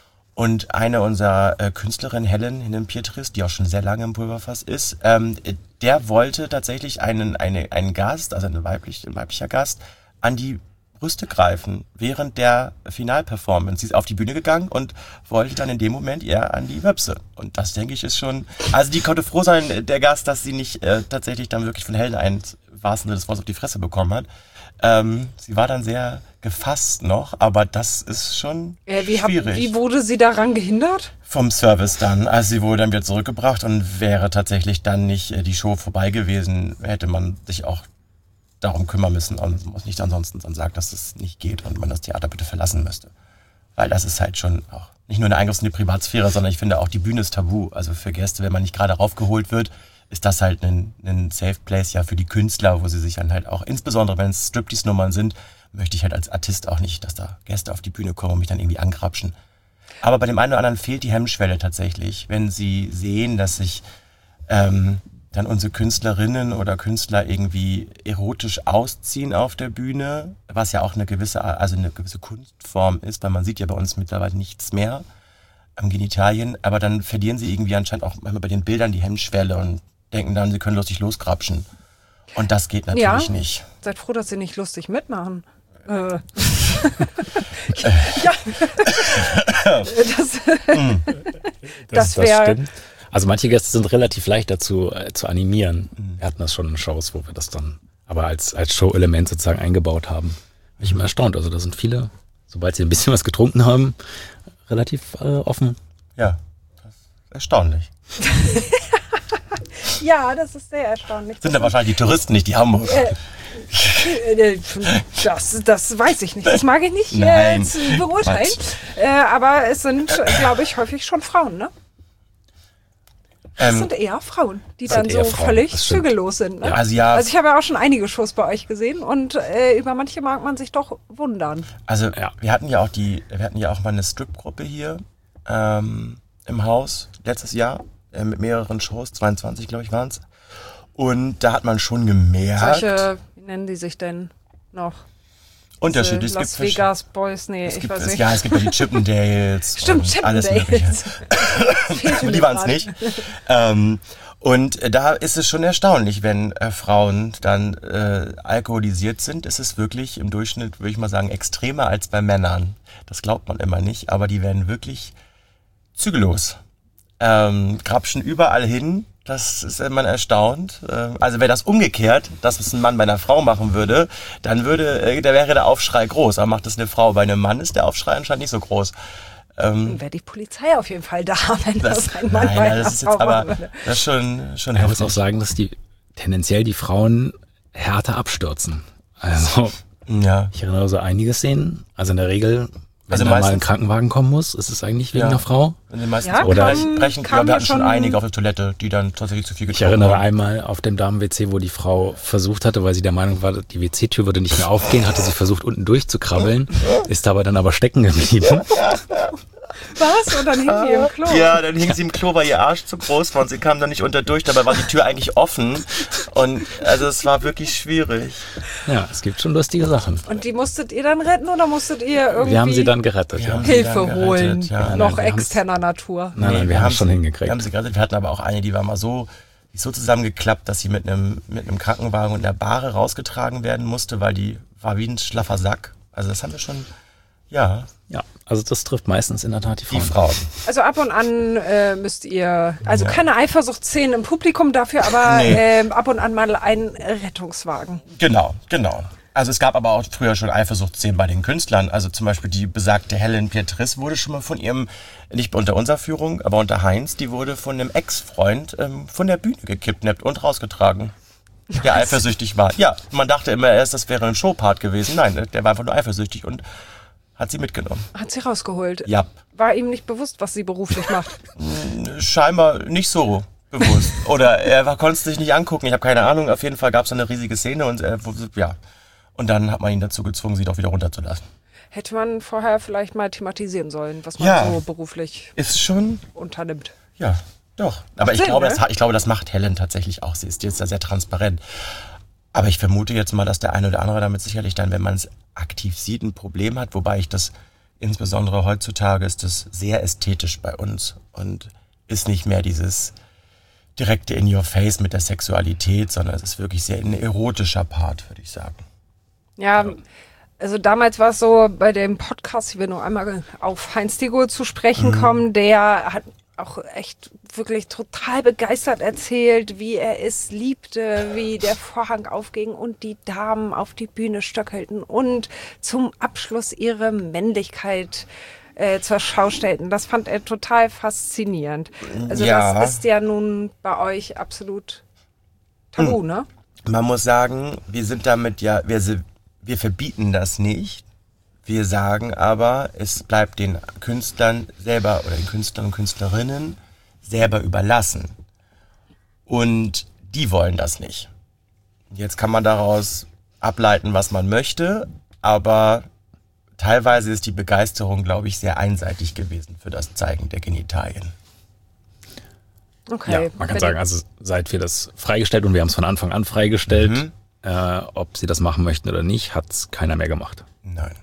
Und eine unserer äh, Künstlerinnen, Helen Hinnen-Pietris, die auch schon sehr lange im Pulverfass ist, ähm, der wollte tatsächlich einen, eine, einen Gast, also ein, weiblich, ein weiblicher Gast, an die Brüste greifen während der Finalperformance. Sie ist auf die Bühne gegangen und wollte dann in dem Moment eher an die Möpse. Und das, denke ich, ist schon... Also die konnte froh sein, der Gast, dass sie nicht äh, tatsächlich dann wirklich von Helen einen, wahrsten Sinne des Wortes, auf die Fresse bekommen hat. Ähm, sie war dann sehr gefasst noch, aber das ist schon Äh, wie, hab, schwierig. wie wurde sie daran gehindert? Vom Service dann. Also sie wurde dann wieder zurückgebracht und wäre tatsächlich dann nicht äh, die Show vorbei gewesen, hätte man sich auch darum kümmern müssen und muss nicht ansonsten dann sagen, dass das nicht geht und man das Theater bitte verlassen müsste. Weil das ist halt schon auch nicht nur ein Eingriff in die Privatsphäre, sondern ich finde auch, die Bühne ist tabu. Also für Gäste, wenn man nicht gerade raufgeholt wird, ist das halt ein, ein Safe Place ja für die Künstler, wo sie sich dann halt auch, insbesondere wenn es Striptease-Nummern sind, möchte ich halt als Artist auch nicht, dass da Gäste auf die Bühne kommen und mich dann irgendwie angrapschen. Aber bei dem einen oder anderen fehlt die Hemmschwelle tatsächlich, wenn sie sehen, dass sich ähm, dann unsere Künstlerinnen oder Künstler irgendwie erotisch ausziehen auf der Bühne, was ja auch eine gewisse, also eine gewisse Kunstform ist, weil man sieht ja bei uns mittlerweile nichts mehr am Genitalien, aber dann verlieren sie irgendwie anscheinend auch manchmal bei den Bildern die Hemmschwelle und denken dann, sie können lustig losgrapschen. Und das geht natürlich Ja. nicht. Seid froh, dass sie nicht lustig mitmachen. Äh. ja. das, das wäre... stimmt. Also manche Gäste sind relativ leicht dazu äh, zu animieren. Wir hatten das schon in Shows, wo wir das dann aber als, als Show-Element sozusagen eingebaut haben. Bin ich immer erstaunt. Also da sind viele, sobald sie ein bisschen was getrunken haben, relativ äh, offen. Ja, das ist erstaunlich. Ja, das ist sehr erstaunlich. Sind ja wahrscheinlich die Touristen, nicht die Hamburger. Äh, Das, das weiß ich nicht. Das mag ich nicht äh, Nein. zu beurteilen. Äh, aber es sind, glaube ich, häufig schon Frauen, ne? Es Ähm, sind eher Frauen, die das dann sind so eher Frauen, völlig das stimmt. zügellos sind. Ne? Ja, also ja. Also ich habe ja auch schon einige Shows bei euch gesehen und äh, über manche mag man sich doch wundern. Also Ja. wir hatten ja auch die, wir hatten ja auch mal eine Strip-Gruppe hier ähm, im Haus letztes Jahr äh, mit mehreren Shows, zweiundzwanzig glaube ich waren es. Und da hat man schon gemerkt, Solche, wie nennen die sich denn noch? Unterschiede. Diese Es Las gibt Vegas Boys, nee, es ich gibt, weiß es, nicht. ja, es gibt ja die Chippendales. Stimmt, und alles Mögliche. Chippendales. Fehlte Aber mir die waren es gerade. nicht. Ähm, und äh, da ist es schon erstaunlich, wenn äh, Frauen dann äh, alkoholisiert sind, ist es wirklich im Durchschnitt, würde ich mal sagen, extremer als bei Männern. Das glaubt man immer nicht, aber die werden wirklich zügellos. Ähm, grapschen überall hin, das ist man erstaunt. Ähm, also wäre das umgekehrt, dass es ein Mann bei einer Frau machen würde, dann würde, äh, da wäre der Aufschrei groß. Aber macht das eine Frau bei einem Mann, ist der Aufschrei anscheinend nicht so groß. Ähm, Dann wäre die Polizei auf jeden Fall da, wenn das, das, ein Mann nein, bei nein, einer das ist Frau jetzt aber, machen würde. das ist schon, schon Ich muss auch heftig. sagen, dass die tendenziell die Frauen härter abstürzen. Also Ja. ich erinnere so einige Szenen. Also in der Regel, Wenn also da mal ein Krankenwagen kommen muss, ist es eigentlich wegen ja. einer Frau? Wenn sie meistens Ja, oder kam- brechen, kam ja, wir hatten ja schon schon- einige auf der Toilette, die dann tatsächlich zu viel Ich getrunken erinnere haben. einmal auf dem Damen-W C, wo die Frau versucht hatte, weil sie der Meinung war, die W C-Tür würde nicht mehr aufgehen, hatte sie versucht, unten durchzukrabbeln, ist dabei dann aber stecken geblieben. Was? Und dann hing die im Klo. Ja, dann hing sie im Klo, weil ihr Arsch zu groß war und sie kam da nicht unter durch. Dabei war die Tür eigentlich offen und also es war wirklich schwierig. Ja, es gibt schon lustige Sachen. Und die musstet ihr dann retten oder musstet ihr irgendwie Wir haben sie dann gerettet, Wir ja. haben sie Hilfe dann gerettet, holen? ja. Nein, Noch wir haben's- externer Natur. Nein, nein, wir haben es schon sie- hingekriegt. Wir haben sie gerettet. Wir hatten aber auch eine, die war mal so, die ist so zusammengeklappt, dass sie mit einem, mit einem Krankenwagen und einer Bahre rausgetragen werden musste, weil die war wie ein schlaffer Sack. Also das haben wir schon, ja, Ja, also das trifft meistens in der Tat die Frauen. die Frauen. Also ab und an äh, müsst ihr, also Ja. keine Eifersuchtsszenen im Publikum dafür, aber Nee. ähm, ab und an mal einen Rettungswagen. Genau, genau. Also es gab aber auch früher schon Eifersuchtsszenen bei den Künstlern. Also zum Beispiel die besagte Helen Pietris wurde schon mal von ihrem, nicht unter unserer Führung, aber unter Heinz, die wurde von einem Ex-Freund ähm, von der Bühne gekidnappt und rausgetragen. Der eifersüchtig war. Ja, man dachte immer erst, das wäre ein Showpart gewesen. Nein, der war einfach nur eifersüchtig und hat sie mitgenommen. Hat sie rausgeholt. Ja, War ihm nicht bewusst, was sie beruflich macht. scheinbar nicht so bewusst. Oder er war, konnte es sich nicht angucken. Ich habe keine Ahnung. Auf jeden Fall gab es eine riesige Szene und äh, ja. Und dann hat man ihn dazu gezwungen, sie doch wieder runterzulassen. Hätte man vorher vielleicht mal thematisieren sollen, was man Ja. so beruflich Ist schon, unternimmt. ja, doch. Aber ich Sinn, glaube, ne? das, ich glaube, das macht Helen tatsächlich auch. Sie ist jetzt da sehr transparent. Aber ich vermute jetzt mal, dass der eine oder andere damit sicherlich dann, wenn man es aktiv sieht, ein Problem hat. Wobei ich das, insbesondere heutzutage, ist das sehr ästhetisch bei uns und ist nicht mehr dieses direkte in your face mit der Sexualität, sondern es ist wirklich sehr ein erotischer Part, würde ich sagen. Ja, also damals war es so bei dem Podcast, ich will nur einmal auf Heinz Diegohl zu sprechen kommen, der hat auch echt wirklich total begeistert erzählt, wie er es liebte, wie der Vorhang aufging und die Damen auf die Bühne stöckelten und zum Abschluss ihre Männlichkeit äh, zur Schau stellten. Das fand er total faszinierend. Also Ja. das ist ja nun bei euch absolut tabu, ne? Man muss sagen, wir sind damit ja, wir, si- wir verbieten das nicht. Wir sagen aber, es bleibt den Künstlern selber oder den Künstlern und Künstlerinnen selber überlassen. Und die wollen das nicht. Jetzt kann man daraus ableiten, was man möchte, aber teilweise ist die Begeisterung, glaube ich, sehr einseitig gewesen für das Zeigen der Genitalien. Okay. Ja, man kann sagen, also seit wir das freigestellt und wir haben es von Anfang an freigestellt, Mhm. äh, ob sie das machen möchten oder nicht, hat es keiner mehr gemacht. Nein.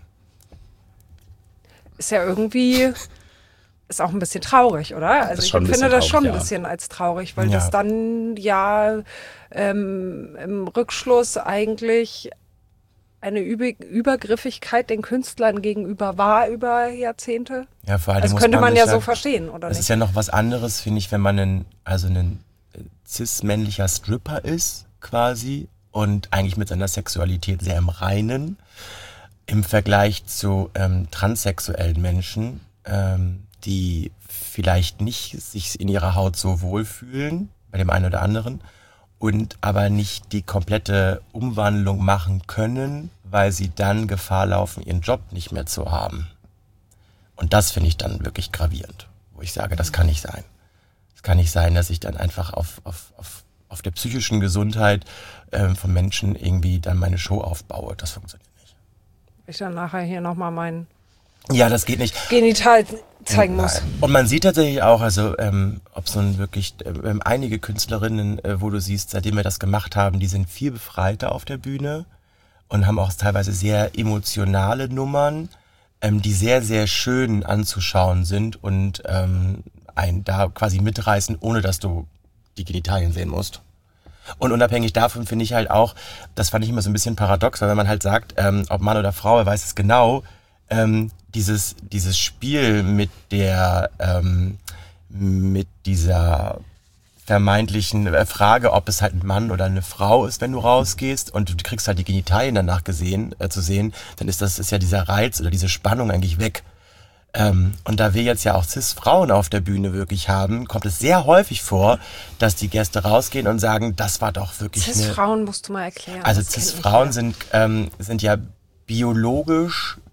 Ist ja irgendwie, ist auch ein bisschen traurig, oder? Also ist ich schon ein empfinde bisschen das schon traurig, ein ja. bisschen als traurig, weil Ja. das dann ja ähm, im Rückschluss eigentlich eine Übe- Übergriffigkeit den Künstlern gegenüber war über Jahrzehnte. Ja, vor allem Das muss könnte man sich ja so verstehen, oder Es nicht? ist ja noch was anderes, finde ich, wenn man ein, also ein äh, cis-männlicher Stripper ist, quasi, und eigentlich mit seiner Sexualität sehr im Reinen, im Vergleich zu ähm, transsexuellen Menschen, ähm, die vielleicht nicht sich in ihrer Haut so wohlfühlen, bei dem einen oder anderen, und aber nicht die komplette Umwandlung machen können, weil sie dann Gefahr laufen, ihren Job nicht mehr zu haben. Und das finde ich dann wirklich gravierend, wo ich sage, das kann nicht sein. Es kann nicht sein, dass ich dann einfach auf, auf, auf, auf der psychischen Gesundheit ähm, von Menschen irgendwie dann meine Show aufbaue. Das funktioniert nicht. Ich dann nachher hier nochmal mein Ja, das geht nicht. Genital zeigen muss. Nein. Und man sieht tatsächlich auch, also ähm, ob so ein wirklich, ähm, einige Künstlerinnen, äh, wo du siehst, seitdem wir das gemacht haben, die sind viel befreiter auf der Bühne und haben auch teilweise sehr emotionale Nummern, ähm, die sehr, sehr schön anzuschauen sind und ähm, einen da quasi mitreißen, ohne dass du die Genitalien sehen musst. Und unabhängig davon finde ich halt auch, das fand ich immer so ein bisschen paradox, weil wenn man halt sagt, ähm, ob Mann oder Frau, er weiß es genau, ähm, dieses, dieses Spiel mit der, ähm, mit dieser vermeintlichen äh, Frage, ob es halt ein Mann oder eine Frau ist, wenn du rausgehst und du kriegst halt die Genitalien danach gesehen, äh, zu sehen, dann ist das ist ja dieser Reiz oder diese Spannung eigentlich weg. Ähm, und da wir jetzt ja auch Cis-Frauen auf der Bühne wirklich haben, kommt es sehr häufig vor, dass die Gäste rausgehen und sagen, das war doch wirklich eine... Cis-Frauen musst du mal erklären. Also das kennt Cis-Frauen nicht sind, ähm, sind ja biologisch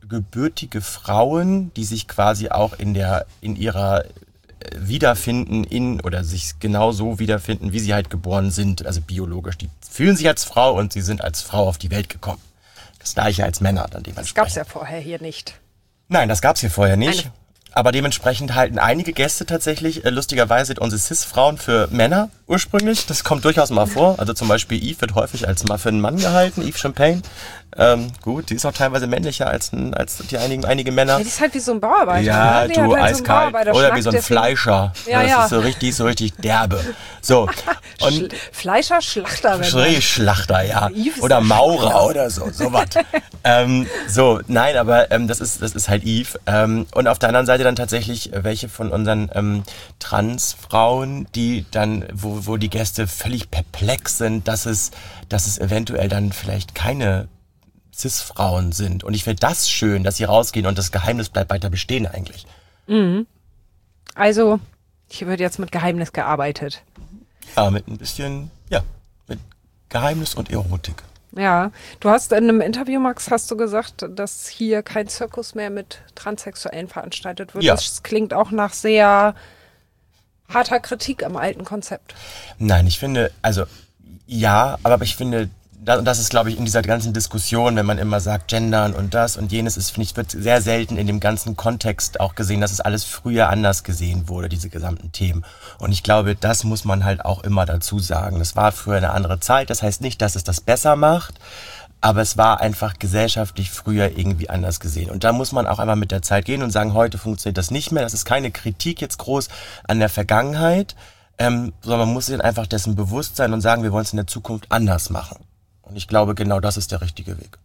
gebürtige Frauen, die sich quasi auch in der, in ihrer wiederfinden in oder sich genau so wiederfinden, wie sie halt geboren sind, also biologisch. Die fühlen sich als Frau und sie sind als Frau auf die Welt gekommen. Das gleiche als Männer dann dementsprechend. Das gab es ja vorher hier nicht. Nein, das gab es hier vorher nicht. Eine Aber dementsprechend halten einige Gäste tatsächlich, äh, lustigerweise unsere Cis-Frauen für Männer ursprünglich. Das kommt durchaus mal vor. Also zum Beispiel Yves wird häufig als mal für einen Mann gehalten, Yves Champagne. Ähm, gut, die ist auch teilweise männlicher als, ein, als die einigen, einige Männer. Ja, die ist halt wie so ein Bauarbeiter. Ja, ne? Die du, hat halt eiskalt. So Oder wie so ein Fleischer. Ja, das ja. ist so richtig, so richtig derbe. So. Und Schl- Fleischer, Schlachter. wenn man- richtig Schlachter, ja. Yves ist Oder ein Maurer Schlachter. oder so, sowas. ähm, so, nein, aber ähm, das ist das ist halt Yves. Ähm, und auf der anderen Seite dann tatsächlich äh, welche von unseren ähm, Transfrauen, die dann, wo, wo die Gäste völlig perplex sind, dass es, dass es eventuell dann vielleicht keine Cis-Frauen sind. Und ich finde das schön, dass sie rausgehen und das Geheimnis bleibt weiter bestehen eigentlich. Also, hier wird jetzt mit Geheimnis gearbeitet. Ja, mit ein bisschen, ja, mit Geheimnis und Erotik. Ja, du hast in einem Interview, Max, hast du gesagt, dass hier kein Zirkus mehr mit Transsexuellen veranstaltet wird. Ja. Das klingt auch nach sehr harter Kritik am alten Konzept. Nein, ich finde, also ja, aber ich finde, das, das ist, glaube ich, in dieser ganzen Diskussion, wenn man immer sagt, gendern und das und jenes, ist, finde ich, wird sehr selten in dem ganzen Kontext auch gesehen, dass es alles früher anders gesehen wurde, diese gesamten Themen. Und ich glaube, das muss man halt auch immer dazu sagen. Das war früher eine andere Zeit, das heißt nicht, dass es das besser macht, aber es war einfach gesellschaftlich früher irgendwie anders gesehen. Und da muss man auch einmal mit der Zeit gehen und sagen, heute funktioniert das nicht mehr. Das ist keine Kritik jetzt groß an der Vergangenheit, ähm, sondern man muss sich dann einfach dessen bewusst sein und sagen, wir wollen es in der Zukunft anders machen. Und ich glaube, genau das ist der richtige Weg.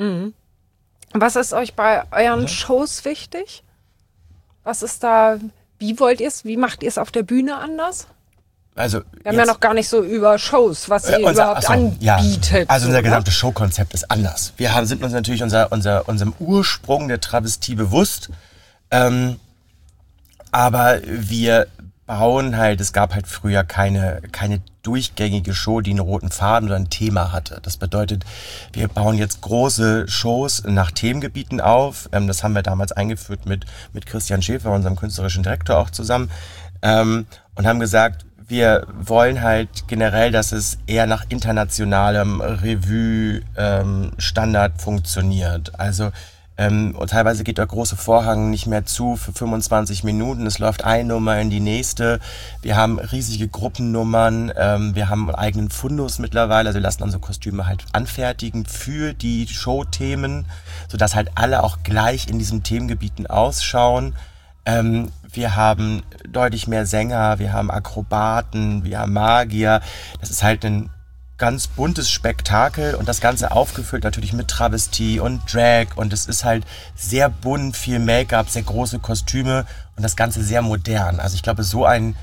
Was ist euch bei euren Shows wichtig? Was ist da, wie wollt ihr es, wie macht ihr es auf der Bühne anders? Also, Wir haben ja noch gar nicht so über Shows, was ihr überhaupt ach so, ja. anbietet. Also unser so, gesamtes Showkonzept ist anders. Wir haben, sind uns natürlich unser, unser, unserem Ursprung der Travestie bewusst. Ähm, aber wir bauen halt, es gab halt früher keine, keine durchgängige Show, die einen roten Faden oder ein Thema hatte. Das bedeutet, wir bauen jetzt große Shows nach Themengebieten auf. Ähm, das haben wir damals eingeführt mit, mit Christian Schäfer, unserem künstlerischen Direktor, auch zusammen. Ähm, und haben gesagt, wir wollen halt generell, dass es eher nach internationalem Revue-Standard ähm, funktioniert. Also ähm, und teilweise geht der große Vorhang nicht mehr zu für fünfundzwanzig Minuten. Es läuft eine Nummer in die nächste. Wir haben riesige Gruppennummern. Ähm, wir haben einen eigenen Fundus mittlerweile. Also wir lassen unsere Kostüme halt anfertigen für die Showthemen, sodass halt alle auch gleich in diesen Themengebieten ausschauen. Ähm, wir haben deutlich mehr Sänger, wir haben Akrobaten, wir haben Magier. Das ist halt ein ganz buntes Spektakel und das Ganze aufgefüllt natürlich mit Travestie und Drag und es ist halt sehr bunt, viel Make-up, sehr große Kostüme und das Ganze sehr modern. Also ich glaube, so ein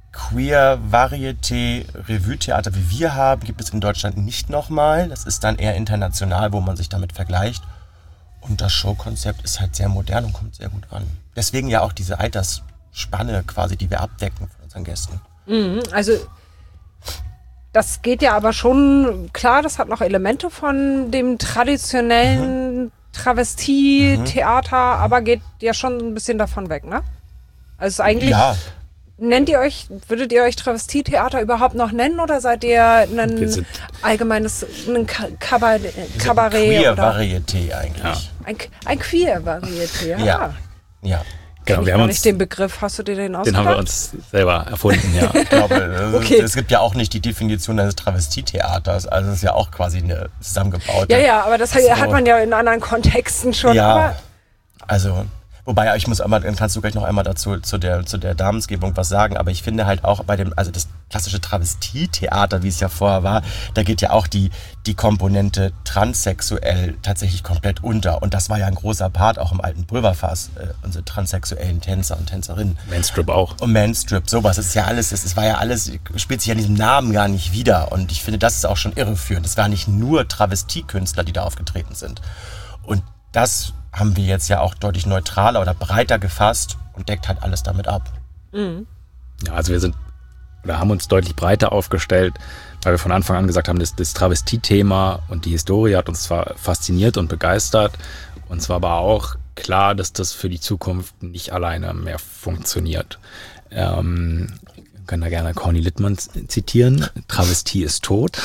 Queer-Varieté-Revue-Theater wie wir haben, gibt es in Deutschland nicht nochmal. Das ist dann eher international, wo man sich damit vergleicht. Und das Showkonzept ist halt sehr modern und kommt sehr gut an. Deswegen ja auch diese Altersspanne quasi, die wir abdecken von unseren Gästen. Mhm, also das geht ja aber schon, klar, das hat noch Elemente von dem traditionellen mhm. Travestie-Theater, aber geht ja schon ein bisschen davon weg, ne? Also eigentlich, ja. Nennt ihr euch, würdet ihr euch Travestie-Theater überhaupt noch nennen oder seid ihr ein allgemeines ein Kabarett? Queer-Varieté eigentlich. Ja. Ein, ein Queer-Varieté, ja. Ja, ja. Genau, ich wir haben uns nicht den Begriff, hast du dir den ausgedacht? Den haben wir uns selber erfunden, ja. Ich glaube, Okay. es gibt ja auch nicht die Definition eines Travestietheaters, also es ist ja auch quasi eine zusammengebaute. Ja, ja, aber das so. hat man ja in anderen Kontexten schon. Ja, Aber also, wobei, ich muss einmal, dann kannst du gleich noch einmal dazu, zu der, zu der Namensgebung was sagen, aber ich finde halt auch bei dem, also das klassische Travestietheater, wie es ja vorher war, da geht ja auch die, die Komponente transsexuell tatsächlich komplett unter. Und das war ja ein großer Part auch im alten Pulverfass, äh, unsere transsexuellen Tänzer und Tänzerinnen. Manstrip auch. Und Manstrip, sowas, das ist ja alles, das war ja alles, spielt sich an diesem Namen gar nicht wieder. Und ich finde, das ist auch schon irreführend. Es waren nicht nur Travestiekünstler, die da aufgetreten sind. Und das haben wir jetzt ja auch deutlich neutraler oder breiter gefasst und deckt halt alles damit ab. Mhm. Ja, also wir sind oder haben uns deutlich breiter aufgestellt, weil wir von Anfang an gesagt haben, das, das Travestie-Thema und die Historie hat uns zwar fasziniert und begeistert Uns war aber auch klar, dass das für die Zukunft nicht alleine mehr funktioniert. Ähm, wir können da gerne Corny Littmann zitieren. Travestie ist tot.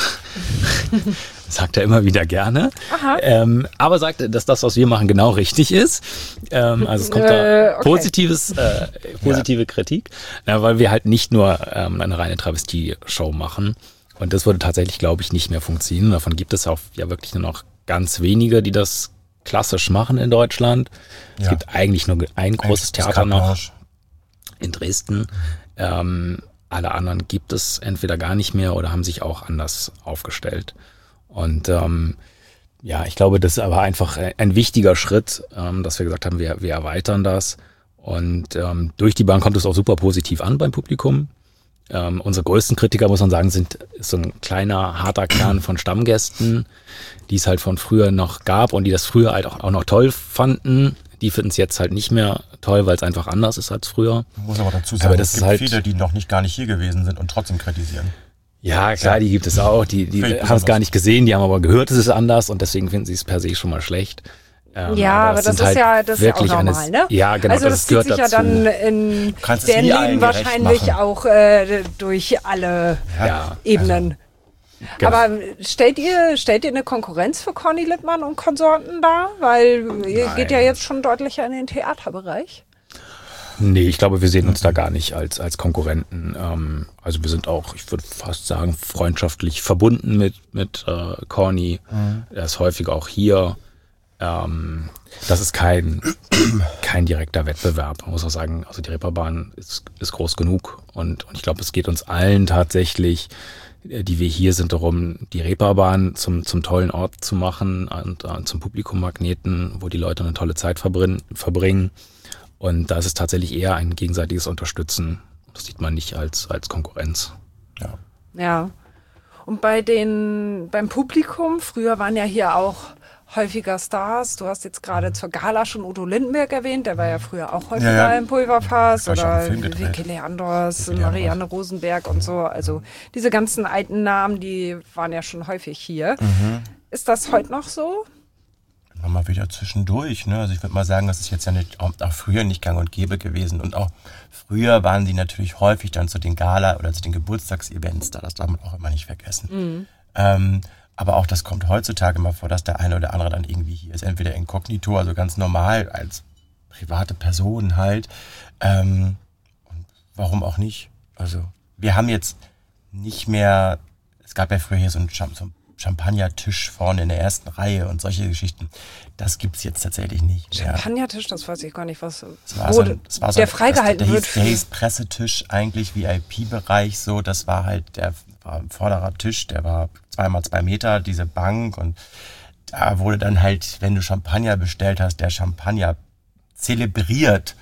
Sagt er immer wieder gerne. Ähm, aber sagt, dass das, was wir machen, genau richtig ist. Ähm, also es kommt da äh, okay. positives, äh, positive ja. Kritik, äh, weil wir halt nicht nur ähm, eine reine Travestie-Show machen. Und das würde tatsächlich, glaube ich, nicht mehr funktionieren. Davon gibt es auch ja wirklich nur noch ganz wenige, die das klassisch machen in Deutschland. Ja. Es gibt eigentlich nur ein großes Theater noch in Dresden. Ähm, alle anderen gibt es entweder gar nicht mehr oder haben sich auch anders aufgestellt. Und ähm, ja, ich glaube, das ist aber einfach ein wichtiger Schritt, ähm, dass wir gesagt haben, wir, wir erweitern das. Und ähm, durch die Bank kommt es auch super positiv an beim Publikum. Ähm, unsere größten Kritiker, muss man sagen, sind ist so ein kleiner, harter Kern von Stammgästen, die es halt von früher noch gab und die das früher halt auch, auch noch toll fanden. Die finden es jetzt halt nicht mehr toll, weil es einfach anders ist als früher. Ich muss aber dazu sagen, aber es gibt halt viele, die noch nicht gar nicht hier gewesen sind und trotzdem kritisieren. Ja, klar, ja. Die gibt es auch. Die, die haben es gar nicht gesehen, die haben aber gehört, es ist anders und deswegen finden sie es per se schon mal schlecht. Ähm, ja, aber, aber das, das ist ja das ist ja auch normal, eines, ne? Ja, genau. Also das, das zieht sich dazu. Ja dann in deren Leben wahrscheinlich auch äh, durch alle ja, Ebenen. Also, genau. Aber stellt ihr, stellt ihr eine Konkurrenz für Corny Littmann und Konsorten dar? Weil ihr Nein. geht ja jetzt schon deutlicher in den Theaterbereich. Nee, ich glaube, wir sehen uns da gar nicht als, als Konkurrenten. Ähm, also wir sind auch, ich würde fast sagen, freundschaftlich verbunden mit, mit äh, Corny. Mhm. Er ist häufig auch hier. Ähm, das ist kein, kein direkter Wettbewerb. Man muss auch sagen, also die Reeperbahn ist, ist groß genug. Und, und ich glaube, es geht uns allen tatsächlich, die wir hier sind, darum, die Reeperbahn zum, zum tollen Ort zu machen und uh, zum Publikummagneten, wo die Leute eine tolle Zeit verbringen. verbringen. Und da ist es tatsächlich eher ein gegenseitiges Unterstützen. Das sieht man nicht als, als Konkurrenz. Ja. Ja. Und bei den, beim Publikum, früher waren ja hier auch häufiger Stars. Du hast jetzt gerade zur Gala schon Udo Lindenberg erwähnt, der war ja früher auch häufiger ja, ja. im Pulverfass. Oder Vicky Leandros, Vicky Marianne Rosenberg und so. Also diese ganzen alten Namen, die waren ja schon häufig hier. Mhm. Ist das heute noch so? Mal wieder zwischendurch, ne? Also ich würde mal sagen, das ist jetzt ja nicht, auch, auch früher nicht gang und gäbe gewesen. Und auch früher waren die natürlich häufig dann zu den Gala- oder zu den Geburtstagsevents da. Das darf man auch immer nicht vergessen. Mhm. Ähm, aber auch das kommt heutzutage mal vor, dass der eine oder andere dann irgendwie hier ist. Entweder inkognito, also ganz normal, als private Person halt. Ähm, und warum auch nicht? Also wir haben jetzt nicht mehr, es gab ja früher hier so ein, so ein Champagnertisch vorne in der ersten Reihe und solche Geschichten. Das gibt's jetzt tatsächlich nicht mehr. Champagnertisch, das weiß ich gar nicht, was das war so ein, das war so der ein, freigehalten das, der wird. Hieß, der hieß Pressetisch, eigentlich V I P-Bereich so. Das war halt der war ein vorderer Tisch, der war zweimal zwei Meter, diese Bank. Und da wurde dann halt, wenn du Champagner bestellt hast, der Champagner zelebriert.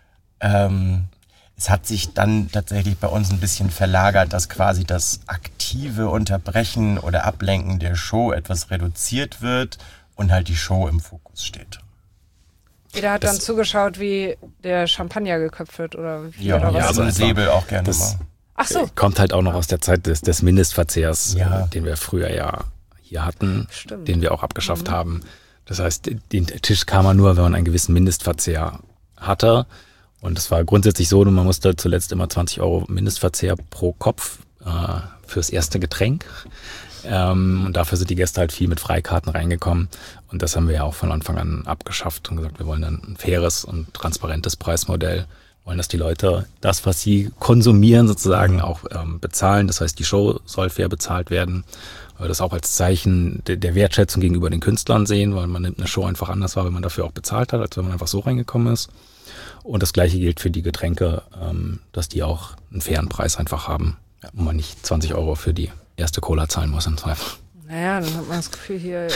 Ähm, Es hat sich dann tatsächlich bei uns ein bisschen verlagert, dass quasi das aktive Unterbrechen oder Ablenken der Show etwas reduziert wird und halt die Show im Fokus steht. Jeder hat das dann zugeschaut, wie der Champagner geköpft wird oder wie ja, oder was? Ja, so ein Säbel auch gerne das mal. Ach so. Kommt halt auch noch aus der Zeit des, des Mindestverzehrs, ja. den wir früher ja hier hatten, Stimmt. den wir auch abgeschafft mhm. haben. Das heißt, den Tisch kam man nur, wenn man einen gewissen Mindestverzehr hatte. Und es war grundsätzlich so, man musste zuletzt immer zwanzig Euro Mindestverzehr pro Kopf äh, fürs erste Getränk. Ähm, und dafür sind die Gäste halt viel mit Freikarten reingekommen. Und das haben wir ja auch von Anfang an abgeschafft und gesagt, wir wollen dann ein faires und transparentes Preismodell. Wir wollen, dass die Leute das, was sie konsumieren, sozusagen auch ähm, bezahlen. Das heißt, die Show soll fair bezahlt werden. Weil wir das auch als Zeichen de- der Wertschätzung gegenüber den Künstlern sehen, weil man nimmt eine Show einfach anders wahr, wenn man dafür auch bezahlt hat, als wenn man einfach so reingekommen ist. Und das Gleiche gilt für die Getränke, ähm, dass die auch einen fairen Preis einfach haben. Ja. Und man nicht zwanzig Euro für die erste Cola zahlen muss im Zweifel. Naja, dann hat man das Gefühl, hier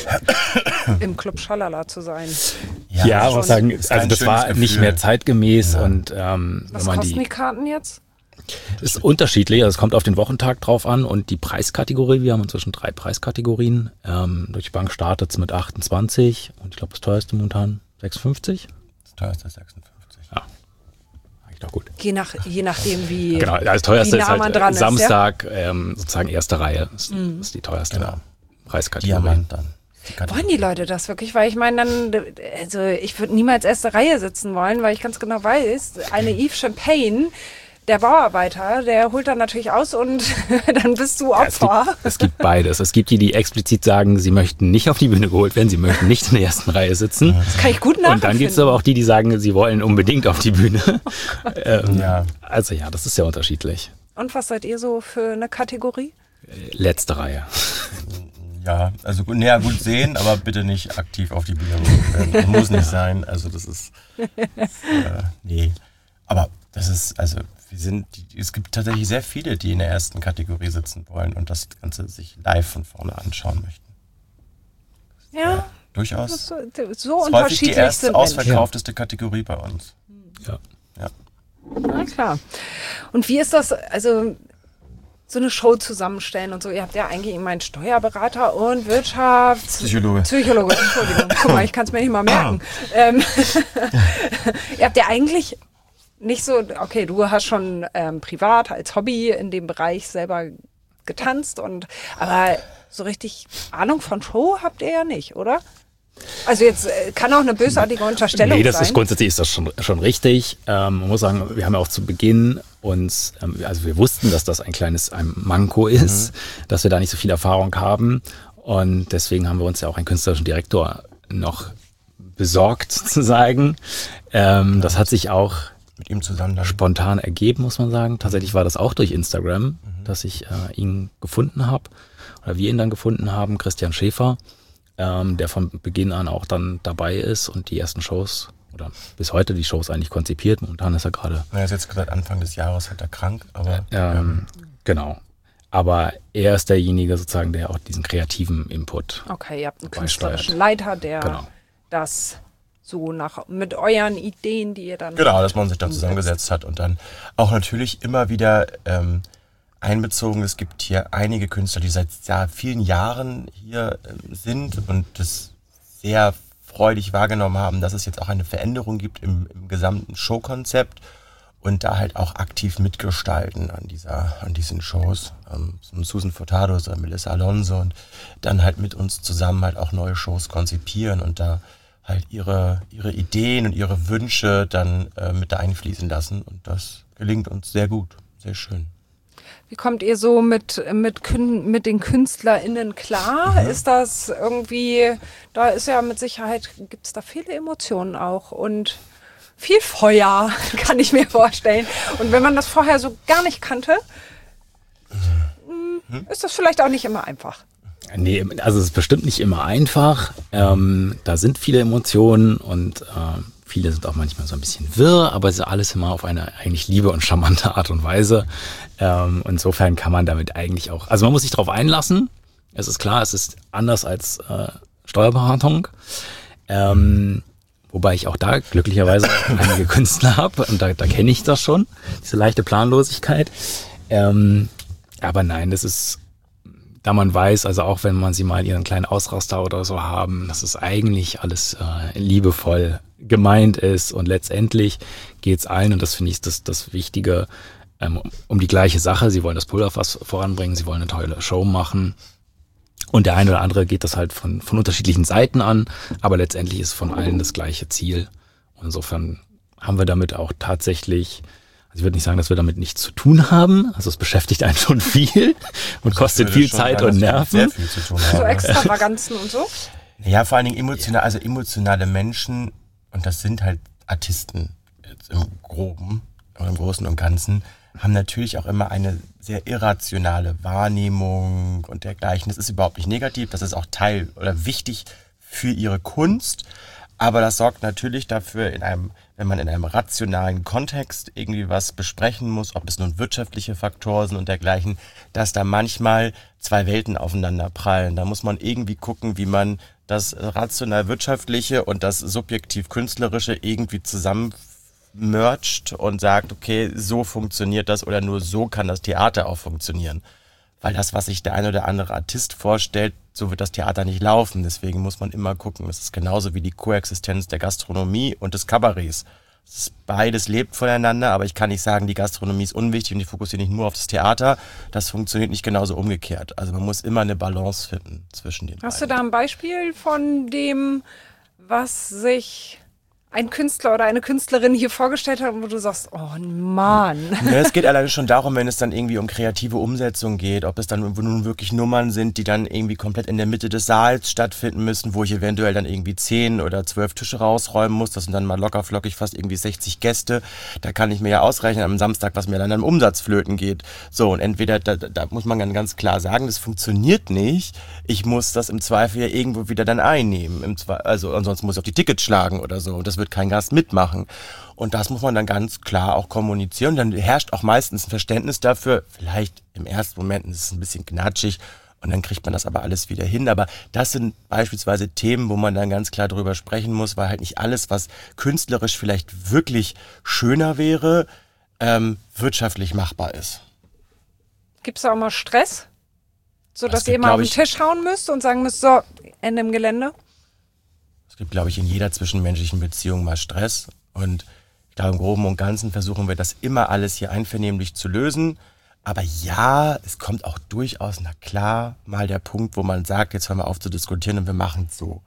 im Club Schalala zu sein. Ja, ja aber sagen, also das war Gefühl. nicht mehr zeitgemäß. Ja. Und, ähm, was wenn man kosten die, die Karten jetzt? Ist unterschiedlich, also es kommt auf den Wochentag drauf an und die Preiskategorie, wir haben inzwischen drei Preiskategorien. Ähm, durch die Bank startet es mit achtundzwanzig und ich glaube das teuerste momentan sechsundfünfzig. Das teuerste ist sechsundfünfzig. Ja, eigentlich doch gut. Je, nach, je nachdem wie Genau, das teuerste wie nah ist halt dran Samstag, ist, ja? ähm, sozusagen erste Reihe, ist, mhm. ist die teuerste genau. Preiskategorie. Diamant dann. Die wollen die Leute das wirklich? Weil ich meine, dann, also ich würde niemals erste Reihe sitzen wollen, weil ich ganz genau weiß, eine Yves Champagne, der Bauarbeiter, der holt dann natürlich aus und dann bist du Opfer. Ja, es, gibt, es gibt beides. Es gibt die, die explizit sagen, sie möchten nicht auf die Bühne geholt werden, sie möchten nicht in der ersten Reihe sitzen. Das kann ich gut nachempfinden. Und dann gibt es aber auch die, die sagen, sie wollen unbedingt auf die Bühne. Oh ähm, ja. Also ja, das ist sehr unterschiedlich. Und was seid ihr so für eine Kategorie? Letzte Reihe. Ja, also näher gut sehen, aber bitte nicht aktiv auf die Bühne geholt werden. Muss nicht sein. Also das ist, das, äh, nee. Aber das ist, also wir sind, es gibt tatsächlich sehr viele, die in der ersten Kategorie sitzen wollen und das Ganze sich live von vorne anschauen möchten. Ja, ja durchaus. So, so das ist unterschiedlich häufig die erst sind ausverkaufteste Kategorie bei uns. Ja. Ja. Na klar. Und wie ist das, also so eine Show zusammenstellen und so? Ihr habt ja eigentlich immer einen Steuerberater und Wirtschafts... Psychologe. Psychologe, Entschuldigung. Guck mal, ich kann es mir nicht mal merken. ähm, ihr habt ja eigentlich nicht so, okay, du hast schon ähm, privat als Hobby in dem Bereich selber getanzt und aber so richtig Ahnung von Show habt ihr ja nicht, oder? Also jetzt äh, kann auch eine bösartige Unterstellung sein. Nee, das sein. ist grundsätzlich ist das schon, schon richtig. Ähm, man muss sagen, wir haben ja auch zu Beginn uns, ähm, also wir wussten, dass das ein kleines ein Manko ist, mhm. dass wir da nicht so viel Erfahrung haben und deswegen haben wir uns ja auch einen künstlerischen Direktor noch besorgt, sozusagen. Ähm, das hat sich auch mit ihm zusammen dann spontan ergeben, muss man sagen. Tatsächlich war das auch durch Instagram, mhm. dass ich äh, ihn gefunden habe oder wir ihn dann gefunden haben, Christian Schäfer, ähm, der von Beginn an auch dann dabei ist und die ersten Shows oder bis heute die Shows eigentlich konzipiert. Momentan ist er gerade... Er ist jetzt seit Anfang des Jahres halt er krank, aber... Ähm, ja. Genau. Aber er ist derjenige sozusagen, der auch diesen kreativen Input Okay, ihr habt einen beisteuert. künstlerischen Leiter, der Genau. das... so nach mit euren Ideen, die ihr dann... Genau, dass man sich da zusammengesetzt hat und dann auch natürlich immer wieder ähm, einbezogen. Es gibt hier einige Künstler, die seit ja, vielen Jahren hier ähm, sind und das sehr freudig wahrgenommen haben, dass es jetzt auch eine Veränderung gibt im, im gesamten Showkonzept und da halt auch aktiv mitgestalten an dieser, an diesen Shows. Ähm, Susan Furtado, Melissa Alonso und dann halt mit uns zusammen halt auch neue Shows konzipieren und da halt ihre, ihre Ideen und ihre Wünsche dann äh, mit da einfließen lassen. Und das gelingt uns sehr gut, sehr schön. Wie kommt ihr so mit, mit, Kün- mit den KünstlerInnen klar? Mhm. Ist das irgendwie, da ist ja mit Sicherheit, gibt es da viele Emotionen auch und viel Feuer, kann ich mir vorstellen. Und wenn man das vorher so gar nicht kannte, mhm. ist das vielleicht auch nicht immer einfach. Nee, also es ist bestimmt nicht immer einfach. Ähm, da sind viele Emotionen und äh, viele sind auch manchmal so ein bisschen wirr, aber es ist alles immer auf eine eigentlich liebe und charmante Art und Weise. Ähm, insofern kann man damit eigentlich auch, also man muss sich darauf einlassen. Es ist klar, es ist anders als äh, Steuerberatung. Ähm, wobei ich auch da glücklicherweise einige Künstler habe und da, da kenne ich das schon, diese leichte Planlosigkeit. Ähm, aber nein, das ist... Da man weiß, also auch wenn man sie mal ihren kleinen Ausraster oder so haben, dass es eigentlich alles äh, liebevoll gemeint ist und letztendlich geht es allen, und das finde ich das, das Wichtige, ähm, um die gleiche Sache. Sie wollen das Pulverfass voranbringen, sie wollen eine tolle Show machen und der eine oder andere geht das halt von, von unterschiedlichen Seiten an, aber letztendlich ist von allen das gleiche Ziel. Und insofern haben wir damit auch tatsächlich... Also ich würde nicht sagen, dass wir damit nichts zu tun haben. Also es beschäftigt einen schon viel und kostet viel Zeit und Nerven. Sehr viel zu tun haben. So Extravaganzen und so? Ja, vor allen Dingen emotional, also emotionale Menschen, und das sind halt Artisten jetzt im Groben, im Großen und Ganzen, haben natürlich auch immer eine sehr irrationale Wahrnehmung und dergleichen. Das ist überhaupt nicht negativ, das ist auch Teil oder wichtig für ihre Kunst. Aber das sorgt natürlich dafür, in einem, wenn man in einem rationalen Kontext irgendwie was besprechen muss, ob es nun wirtschaftliche Faktoren sind und dergleichen, dass da manchmal zwei Welten aufeinander prallen. Da muss man irgendwie gucken, wie man das rational-wirtschaftliche und das subjektiv-künstlerische irgendwie zusammen mercht und sagt, okay, so funktioniert das oder nur so kann das Theater auch funktionieren. Weil das, was sich der ein oder andere Artist vorstellt, so wird das Theater nicht laufen. Deswegen muss man immer gucken. Das ist genauso wie die Koexistenz der Gastronomie und des Kabarets. Beides lebt voneinander, aber ich kann nicht sagen, die Gastronomie ist unwichtig und ich fokussiere nicht nur auf das Theater. Das funktioniert nicht genauso umgekehrt. Also man muss immer eine Balance finden zwischen den beiden. Hast du da ein Beispiel von dem, was sich ein Künstler oder eine Künstlerin hier vorgestellt hat, wo du sagst, oh Mann. Ja, es geht alleine schon darum, wenn es dann irgendwie um kreative Umsetzung geht, ob es dann nun wirklich Nummern sind, die dann irgendwie komplett in der Mitte des Saals stattfinden müssen, wo ich eventuell dann irgendwie zehn oder zwölf Tische rausräumen muss. Das sind dann mal locker flockig fast irgendwie sechzig Gäste. Da kann ich mir ja ausrechnen am Samstag, was mir dann am Umsatz flöten geht. So, und entweder, da, da muss man dann ganz klar sagen, das funktioniert nicht. Ich muss das im Zweifel ja irgendwo wieder dann einnehmen. Im Zweifel, also ansonsten muss ich auf die Tickets schlagen oder so. Und das wird kein Gast mitmachen. Und das muss man dann ganz klar auch kommunizieren. Dann herrscht auch meistens ein Verständnis dafür. Vielleicht im ersten Moment ist es ein bisschen knatschig und dann kriegt man das aber alles wieder hin. Aber das sind beispielsweise Themen, wo man dann ganz klar drüber sprechen muss, weil halt nicht alles, was künstlerisch vielleicht wirklich schöner wäre, ähm, wirtschaftlich machbar ist. Gibt es da auch mal Stress? So Das dass gibt, ihr mal auf glaub den ich- Tisch hauen müsst und sagen müsst, so, Ende im Gelände? Es gibt, glaube ich, in jeder zwischenmenschlichen Beziehung mal Stress. Und ich glaube, im Groben und Ganzen versuchen wir das immer alles hier einvernehmlich zu lösen. Aber ja, es kommt auch durchaus, na klar, mal der Punkt, wo man sagt, jetzt hören wir auf zu diskutieren und wir machen es so.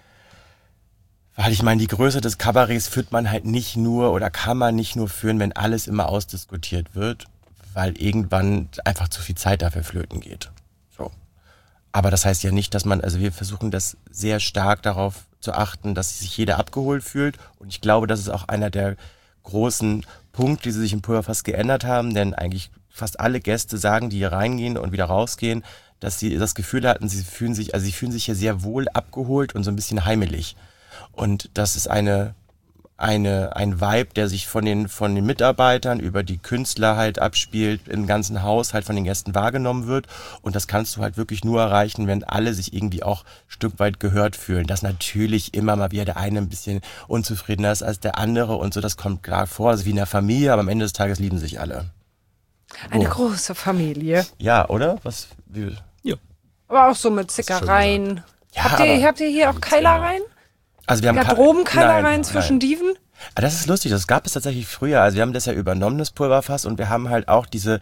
Weil ich meine, die Größe des Kabarets führt man halt nicht nur oder kann man nicht nur führen, wenn alles immer ausdiskutiert wird, weil irgendwann einfach zu viel Zeit dafür flöten geht. So. Aber das heißt ja nicht, dass man, also wir versuchen das sehr stark darauf zu achten, dass sich jeder abgeholt fühlt. Und ich glaube, das ist auch einer der großen Punkte, die sich im Pulverfass geändert haben, denn eigentlich fast alle Gäste sagen, die hier reingehen und wieder rausgehen, dass sie das Gefühl hatten, sie fühlen sich, also sie fühlen sich hier sehr wohl abgeholt und so ein bisschen heimelig. Und das ist eine, eine, ein Vibe, der sich von den, von den Mitarbeitern über die Künstler halt abspielt, im ganzen Haus halt von den Gästen wahrgenommen wird. Und das kannst du halt wirklich nur erreichen, wenn alle sich irgendwie auch ein Stück weit gehört fühlen. Dass natürlich immer mal wieder der eine ein bisschen unzufriedener ist als der andere und so, das kommt klar vor. Das ist wie in der Familie, aber am Ende des Tages lieben sich alle. Eine Oh. große Familie. Ja, oder? Was? Wie? Aber auch so mit Zickereien. Ja, habt, ihr, aber- habt ihr hier auch Keilereien? Also wir haben Ka- Garderobenkeilereien Nein, zwischen nein. Dieven? Ah, das ist lustig, das gab es tatsächlich früher. Also wir haben das ja übernommen, das Pulverfass, und wir haben halt auch diese